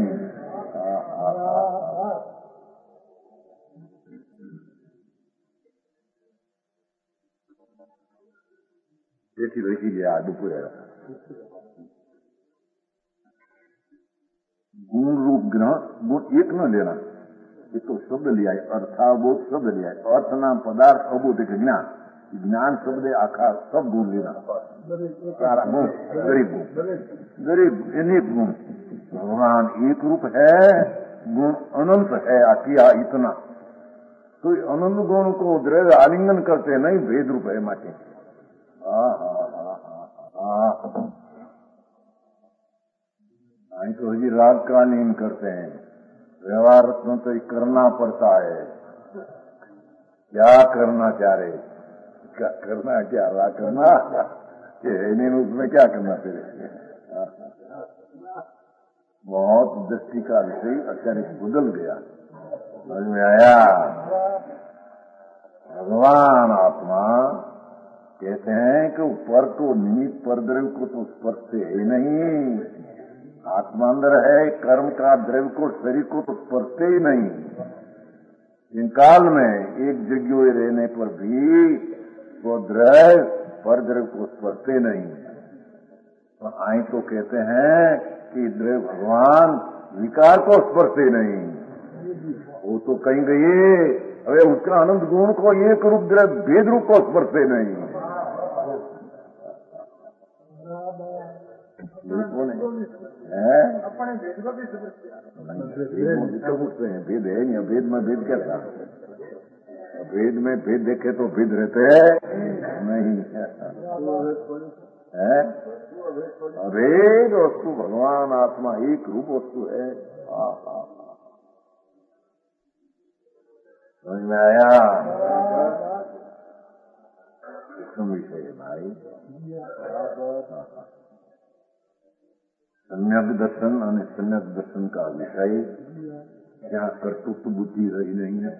ऐसी वैसी लिया दुपुर गुण रूप ग्रहण, गुण एक न लेना, ये तो शब्द लिया है, अर्थाबोध शब्द लिया है। अर्थ नाम पदार्थ, अबोध एक ज्ञान, ज्ञान शब्द आखा सब गुण लेना, सारा गुण, गरीब गुण, गरीब अनेक गुण। भगवान एक रूप है, गुण अनंत है, आकिया इतना तो अनंत गुण को द्रव्य आलिंगन करते नहीं, भेद रूप है माटे। तो जी रागकालीन करते हैं, व्यवहार तो करना पड़ता है। क्या करना चाह रहे, क्या करना, क्या राग करना, उसमें क्या करना फिर? बहुत दृष्टि का विषय अचानक बदल गया, समझ में आया। भगवान आत्मा कहते हैं कि पर को निमित्त पर द्रव्य को तो स्पर्शते ही नहीं, आत्मा अंदर है, कर्म का द्रव्य को शरीर को तो स्पर्शते ही नहीं। इन काल में एक जगह रहने पर भी वो द्रव्य पर द्रव्य को स्पर्शते नहीं। तो आई तो कहते हैं कि द्रव्य भगवान विकार को स्पर्शते नहीं, वो तो कहीं गए। अरे उसका अनंत गुण को एक रूप द्रव्य भेद रूप को स्पर्शते नहीं। भेद है या भेद में भेद क्या था? भेद में भेद देखे तो भेद रहते हैं नहीं है। भेद वस्तु भगवान आत्मा एक रूप वस्तु है। समझ में आया? विषय है भाई। सम्यक दर्शन और सम्यक दर्शन का विषय यहाँ कर्तृत्व बुद्धि रही नहीं है,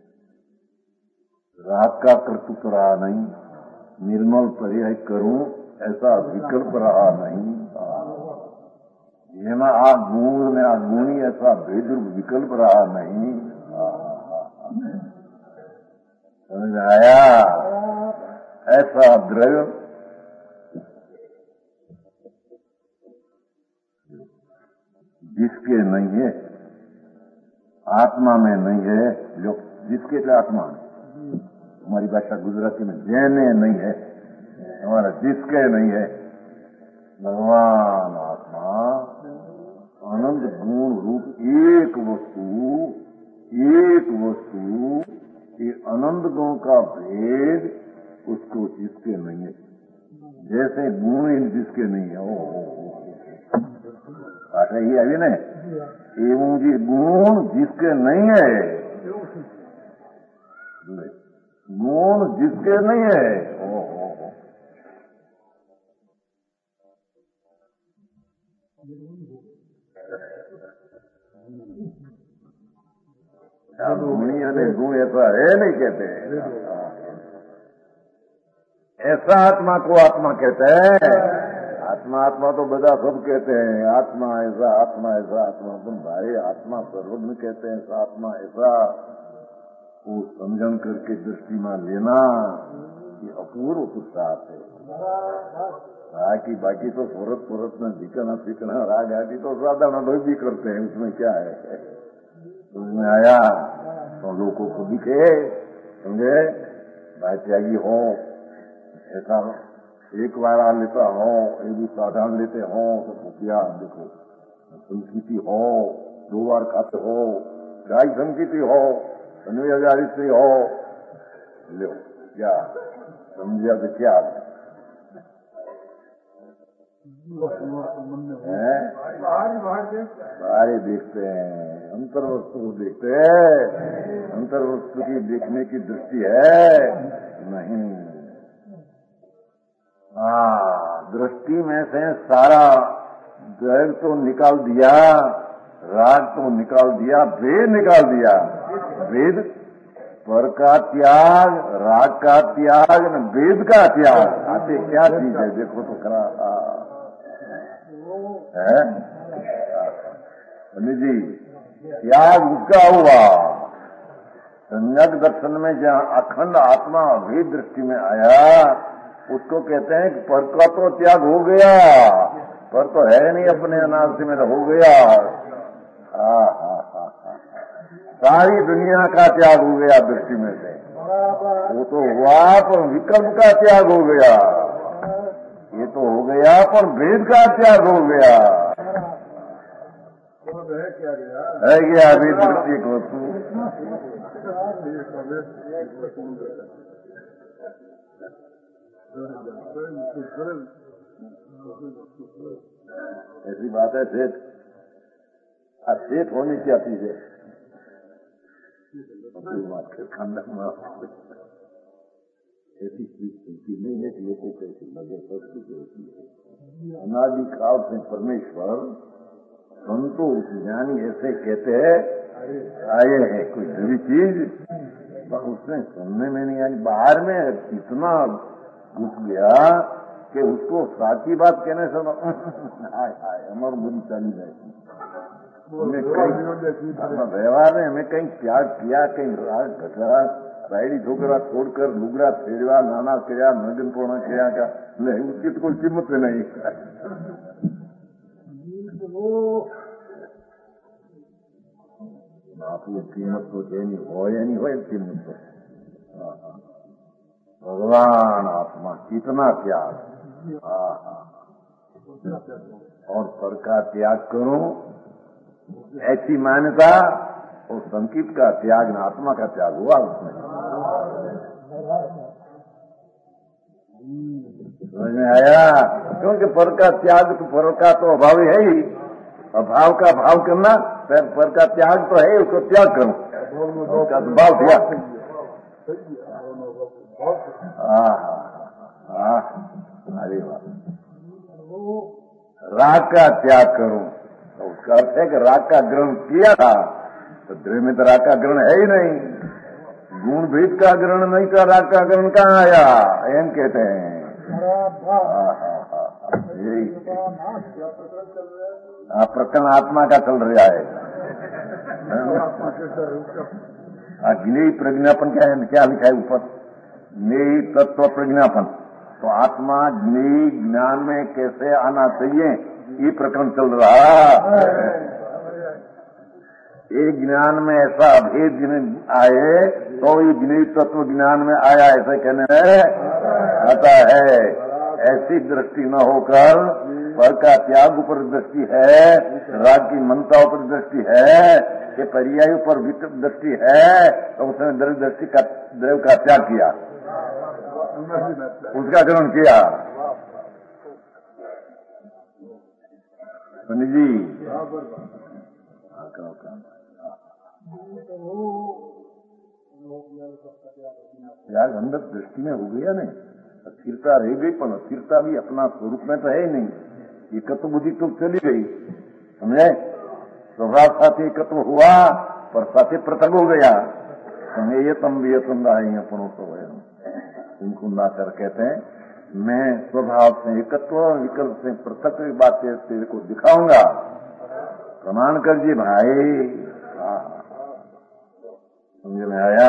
रात का कर्तृत्व रहा नहीं, निर्मल पर्याय करूं ऐसा विकल्प रहा नहीं, ये में आप गुण में आप गुणी ऐसा भेद विकल्प रहा नहीं। समझ में आया? ऐसा द्रव्य जिसके नहीं है, आत्मा में नहीं है, जो जिसके लिए आत्मा हमारी भाषा गुजराती में जेने नहीं है, हमारा जिसके नहीं है, भगवान आत्मा आनंद गुण रूप एक वस्तु, ये अनंत गुण का भेद उसको जिसके नहीं है, जैसे गुण जिसके नहीं है। भाषा ये આવી ને એવું જે ગુણ जिसके नहीं है, गुण जिसके नहीं है। गुणी અને गुण ऐसा है नहीं कहते, ऐसा आत्मा को आत्मा कहते हैं। आत्मा आत्मा तो बड़ा सब कहते हैं, आत्मा ऐसा आत्मा ऐसा आत्मा, तुम भाई आत्मा सर्वज्ञ कहते हैं, ऐसा आत्मा ऐसा, वो समझन करके दृष्टि में लेना ये अपूर्व पुरुषार्थ है। बाकी तो सूरत में दिखना फिकना राग आदि तो साधारण लोग भी करते हैं, उसमें क्या है। उसमें आया तो लोगों को दिखे, समझे, भाई त्यागी हो, ऐसा एक बार आ लेता हो, एक भी साधारण लेते हो तो भूखिया देखो, संस्कृति हो, 2 बार खाते हो, गाय संस्कृति हो, 90,000 स्त्री हो, लो क्या समझिया तो क्या बाहर देखते हैं, अंतर वस्तु को देखते हैं, अंतर वस्तु की देखने की दृष्टि है नहीं। दृष्टि में से सारा द्वैत तो निकाल दिया, राग तो निकाल दिया, भेद निकाल दिया। भेद पर का त्याग, राग का त्याग, भेद का त्याग, आते क्या चीज है देखो तो करा है जी। त्याग उसका हुआ सम्यक दर्शन में, जहाँ अखंड आत्मा भेद दृष्टि में आया, उसको कहते हैं कि पर का तो त्याग हो गया, पर तो है नहीं अपने अनादि में तो हो गया। सारी दुनिया का त्याग हो गया दृष्टि में से, वो तो हुआ पर विकल्प का त्याग हो गया, ये तो हो गया पर भेद का त्याग हो गया। है क्या अभी दृष्टि को ऐसी बात है सेठ। सेठ होने क्या चीज है खानदान में, ऐसी चीज सुनती नहीं है कि लोगों को ऐसी लगे, संस्कृति होती है। अनादि काल से परमेश्वर संतोष ज्ञानी ऐसे कहते हैं आए हैं, कोई नई चीज उसने सुनने में नहीं आई, बाहर में इतना घुस गया कि उसको साची बात कहने से हमारी बुरी चाली जाएगी। व्यवहार में हमें कहीं त्याग किया, कहीं राग घटा, रायडी छोकरा छोड़कर लुगड़ा फेरवा, नाना किया, नगन पूर्ण किया क्या, नहीं उसकी तो कोई कीमत नहीं। आपकी कीमत तो नहीं हो या नहीं हो, कीमत तो भगवान आत्मा कितना त्याग। और पर का त्याग करूं ऐसी मान्यता, और संकीर्त का त्याग न आत्मा का त्याग हुआ उसमें। समझ में आया? क्योंकि पर का त्याग तो पर का तो अभाव है ही, अभाव का भाव करना, पर का त्याग तो है, उसको त्याग करूं, उसका तो भाव दिया। अरे वाह, राग का त्याग करूं तो उसका अर्थ है कि राग का ग्रहण किया था, तो द्रव्य में तो राग का ग्रहण है ही नहीं, गुण भेद का ग्रहण नहीं था, राग का ग्रहण कहाँ आया, एम कहते हैं। यही प्रकरण आत्मा का चल रहा है। ज्ञेय प्रज्ञापन क्या है, क्या लिखा है ऊपर, ज्ञेय तत्व प्रज्ञापन। तो आत्मा ज्ञेय ज्ञान में कैसे आना चाहिए ये प्रकरण चल रहा है। एक ज्ञान में ऐसा अभेद आए तो ये ज्ञेय तत्व ज्ञान में आया, ऐसे कहने में आता है। ऐसी दृष्टि न होकर पर का त्याग ऊपर दृष्टि है, राग की मनता ऊपर दृष्टि है, कि पर्याय ऊपर दृष्टि है, तो उसने द्रव्य का त्याग किया। उसका ग्रहण किया। पंडित जी यार अंदर दृष्टि में हो गया नहीं, अस्थिरता रह गई, पर अस्थिरता भी अपना स्वरूप में तो है ही नहीं। एकत्व बुद्धि तो चली गई, समझे? स्वभाव साथी एकत्व हुआ पर साथी पृथक हो गया। संयतम वियतम दाई अपनों तो इनको ना कर कहते हैं, मैं स्वभाव से एकत्व विकल्प से पृथक बातें तेरे को दिखाऊंगा, प्रमाण कर जी भाई। समझ में आया?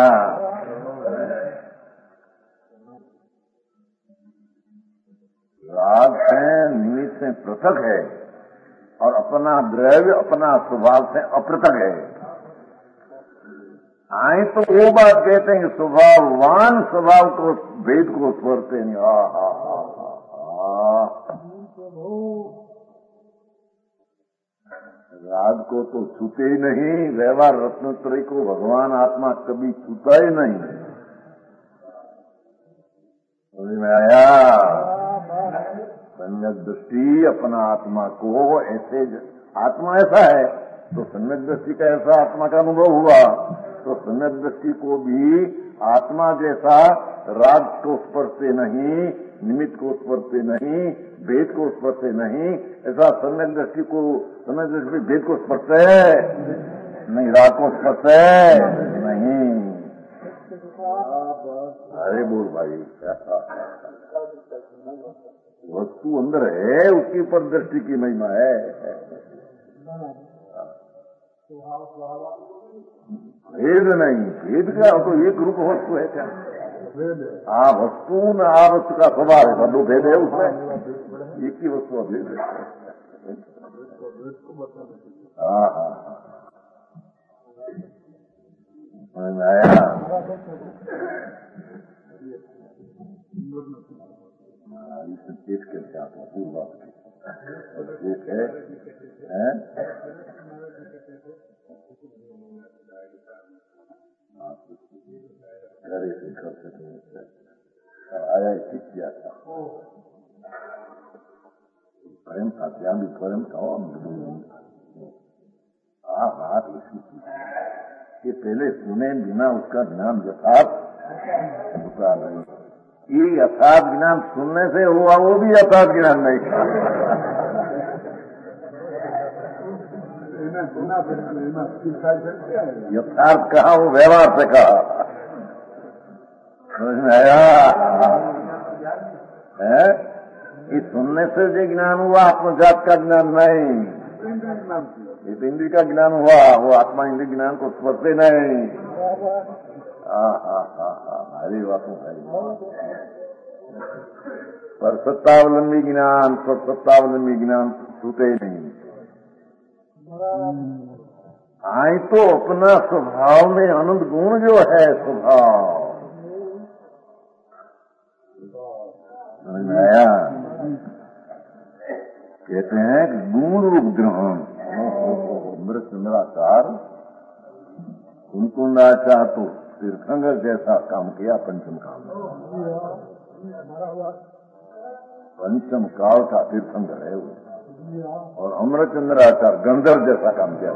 राग से निमित्त से पृथक है और अपना द्रव्य अपना स्वभाव से अपृथक है। आए तो वो बात कहते हैं कि स्वभाववान स्वभाव को भेद को स्मरते नहीं। राग को तो छूते ही नहीं, व्यवहार रत्नत्रय को भगवान आत्मा कभी छूता ही नहीं। समझ में आया? सम्यक दृष्टि अपना आत्मा को ऐसे, आत्मा ऐसा है तो सम्यक दृष्टि का ऐसा आत्मा का अनुभव हुआ, तो सम्यक दृष्टि को भी आत्मा जैसा राग को स्पर्श से नहीं, निमित्त को स्पर्श से नहीं, भेद को स्पर्श से नहीं, ऐसा सम्यक दृष्टि को, सम्यक दृष्टि भेद को स्पर्श है नहीं, राग को स्पर्श है नहीं। अरे बोल भाई, वस्तु अंदर है, उसके ऊपर दृष्टि की महिमा है। भेद नहीं, भेद का तो एक रूप वस्तु है क्या? हाँ, वस्तु न आ वस्तु का स्वभाव है, दो भेद है उसमें, एक ही वस्तु भेद है। हाँ हाँ समझ आया? इसे देख करके आता हूँ पूर्व बात की एक है, घरे से घर से आया ठीक किया था, प्रेम था, ज्ञान भी प्रेम था। बात इसी की कि पहले सुने बिना उसका ज्ञान यथार्थ होता नहीं। ये यथार्थ ज्ञान सुनने से हुआ, वो भी यथार्थ ज्ञान नहीं था। यथार्थ कहा, वो व्यवहार से कहा। समझ में आया? ये सुनने से जो ज्ञान हुआ, आत्मजात का ज्ञान नहीं, इस इंद्रिय का ज्ञान हुआ, वो आत्मा इंद्रिय ज्ञान को स्पर्शे नहीं। हरी बात है। पर सत्तावलंबी ज्ञान, सत्तावलंबी ज्ञान छूटे ही नहीं। आए तो अपना स्वभाव में आनंद गुण जो है, स्वभाव समझ में आया? कहते हैं कि गुण रूप ग्रहण, मृत निराकार कुंकुंडाचार तो तीर्थंकर जैसा काम किया पंचम काल में। पंचम काल का तीर्थंकर है वो, और अमृतचंद्राचार गंधर्व जैसा काम किया।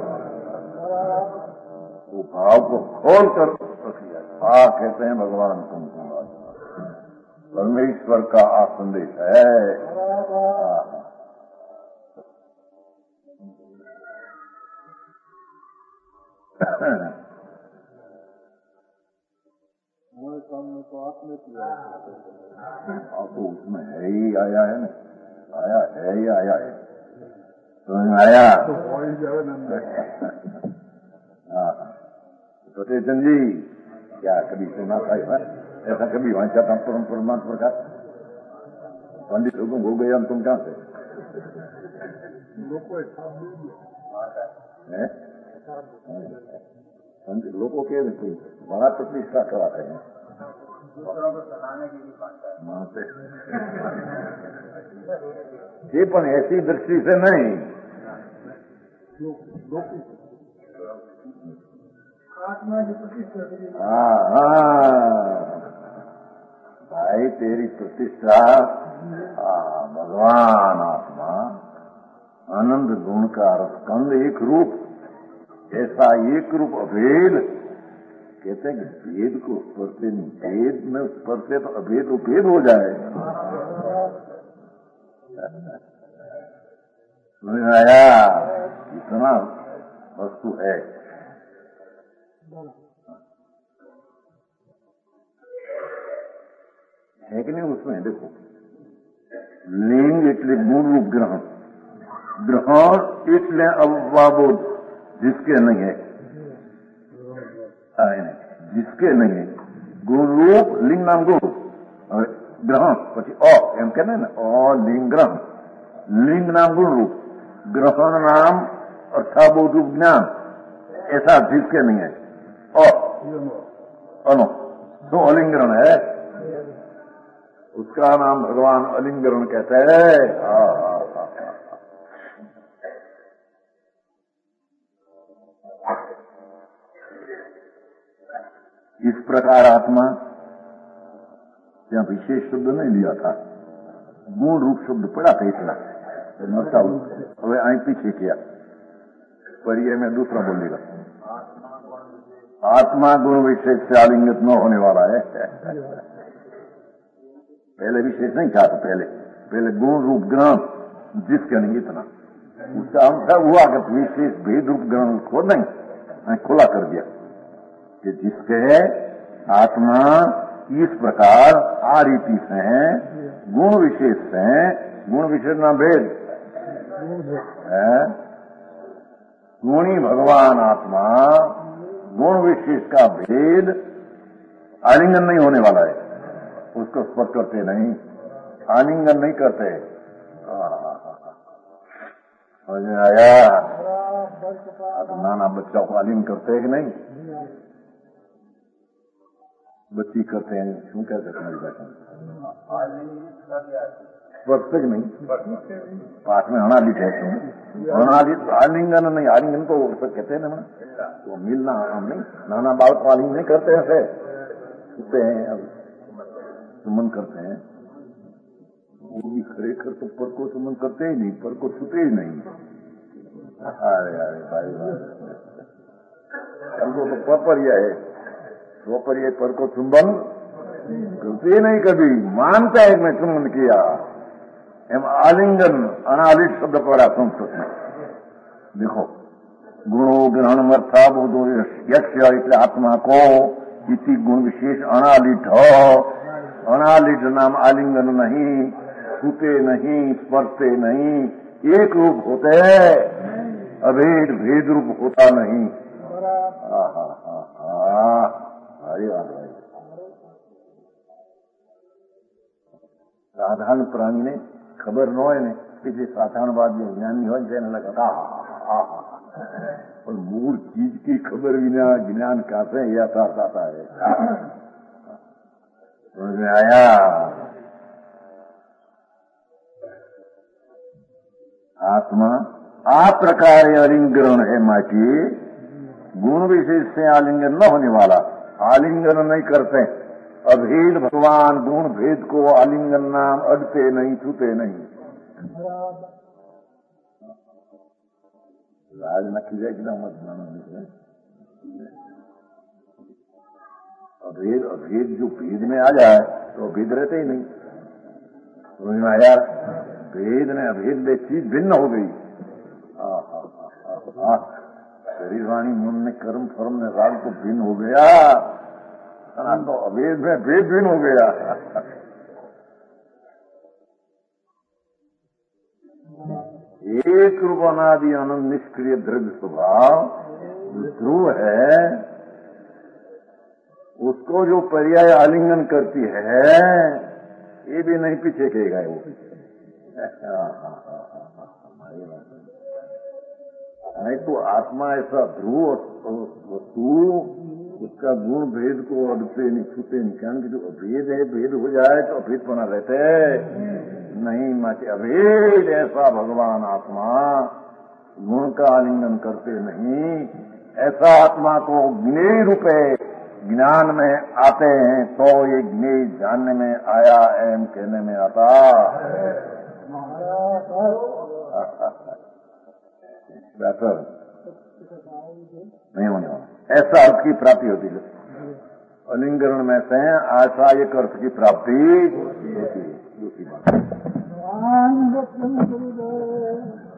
वो भाव को खोल कर किया। कहते हैं भगवान कुंकुंडाचार परमेश्वर का आसंदेश है। तो उसमें है ही आया है ना, आया है ही आया है, समझ में आया? तो चंद जी क्या कभी सुना था ऐसा? कभी वहां चाहता परम परमात्मा का पंडित लोगों हो गया, तुम कहां से पंडित लोगों के बड़ा प्रतिष्ठा कराते हैं ये, पण ऐसी दृष्टि से नहीं। भाई तेरी प्रतिष्ठा भगवान आत्मा आनंद गुण का रसकंद एक रूप, ऐसा एक रूप अभेद। कहते हैं कि भेद को स्पर्शे नहीं, भेद में स्पर्शे तो अभेद उपभेद हो जाए। समझ आया? इतना वस्तु है। कि नहीं उसमें देखो, लिंग इतने गुण रूप ग्रहण, ग्रहण इसलिए अवबोध जिसके नहीं है, जिसके नहीं है गुण रूप लिंग नाम गुण ग्रहण પછી એમ કે ને लिंग ग्रहण, लिंग नाम गुण रूप, ग्रहण नाम अर्थाबोध रूप ज्ञान, ऐसा जिसके नहीं है। अनो तो अलिंगरण है, उसका नाम भगवान अलिंगरण कहते हैं। इस प्रकार आत्मा, ત્યાં विशेष शब्द नहीं लिया था, गुण रूप शब्द पड़ा था इतना मरता। હવે અહીં पीछे किया, पर ये मैं दूसरा बोलेगा। आत्मा गुण विशेष से आलिंगित न होने वाला है। पहले विशेष नहीं कहा था, पहले गुण रूप ग्रहण जिसके नहीं, इतना उसका अंतर हुआ कि विशेष भेद रूप ग्रहण को नहीं खुला कर दिया कि जिसके आत्मा इस प्रकार आ रीति से गुण विशेष से, गुण विशेष ना भेद है, गुणी भगवान आत्मा गुण विशेष का भेद आलिंगन नहीं होने वाला है, उसको स्पर्श करते नहीं, आलिंगन नहीं करते। समझ में आया? नाना बच्चों को आलिंगन करते हैं कि नहीं? बच्ची करते हैं, क्यों कहते तुम्हारी भाषा स्पर्श नहीं, पाठ में अनालित है तुम, अनालित आलिंगन नहीं, आलिंगन तो कहते हैं ना, वो मिलना हम नहीं, नाना बाल को आलिंगन नहीं करते ऐसे, छूते हैं, अब सुमन करते हैं, वो भी खरेखर तो पर को सुमन करते ही नहीं, पर को छूते ही नहीं। अरे अरे भाई हमको तो परपरिया है, स्वपरिया पर को चुंबन करते नहीं, कभी मानता है मैं चुंबन किया। एम आलिंगन अनालित शब्द पड़ा संस्कृत में। देखो, गुणो ग्रहण अर्था बोधो यक्ष इतने आत्मा को इसी गुण विशेष अनालिट हो, अनालिट नाम आलिंगन नहीं, छूते नहीं, स्पर्शते नहीं, एक रूप होते हैं, अभेद भेद रूप होता नहीं। साधारण प्राणी ने खबर न हो ने किसी साधारण बात जो ज्ञानी हो जाने लगा, और मूल चीज की खबर बिना ज्ञान कैसे यथार्थ आता है। समझ में आया? आत्मा आ प्रकार आलिंगन है माटी, गुण विशेष से आलिंगन न होने वाला, आलिंगन नहीं करते, अभेद भगवान गुण भेद को आलिंगन नाम अड़ते नहीं, छूते नहीं। राज नखी जाए कि मत अभेद, अभेद जो भेद में आ जाए तो अभेद रहते ही नहीं। समझ में आया? भेद ने अभेद में चीज भिन्न हो गई। शरीर वाणी मन में कर्म फर्म में राग तो भिन्न हो गया, तो अभेद में भेद भिन्न हो गया। एक रूप अनादि आनंद निष्क्रिय द्रव्य स्वभाव ध्रुव है, उसको जो पर्याय आलिंगन करती है ये भी नहीं पीछे कहेगा वो। नहीं तो आत्मा ऐसा ध्रुव वस्तु, उसका गुण भेद को अड़ते नहीं, छूते नहीं, कारण कि जो अभेद है, भेद हो जाए तो अभेद बना रहते नहीं, माचे अभेद ऐसा भगवान आत्मा गुण का आलिंगन करते नहीं, ऐसा आत्मा को ज्ञेय रूप है, ज्ञान में आते हैं तो ये ज्ञेय जानने में आया एम कहने में आता बेहतर नहीं होने वाला। ऐसा अर्थ की प्राप्ति होती है। अलिंगरण में से ऐसा एक अर्थ की प्राप्ति होती है। दूसरी बात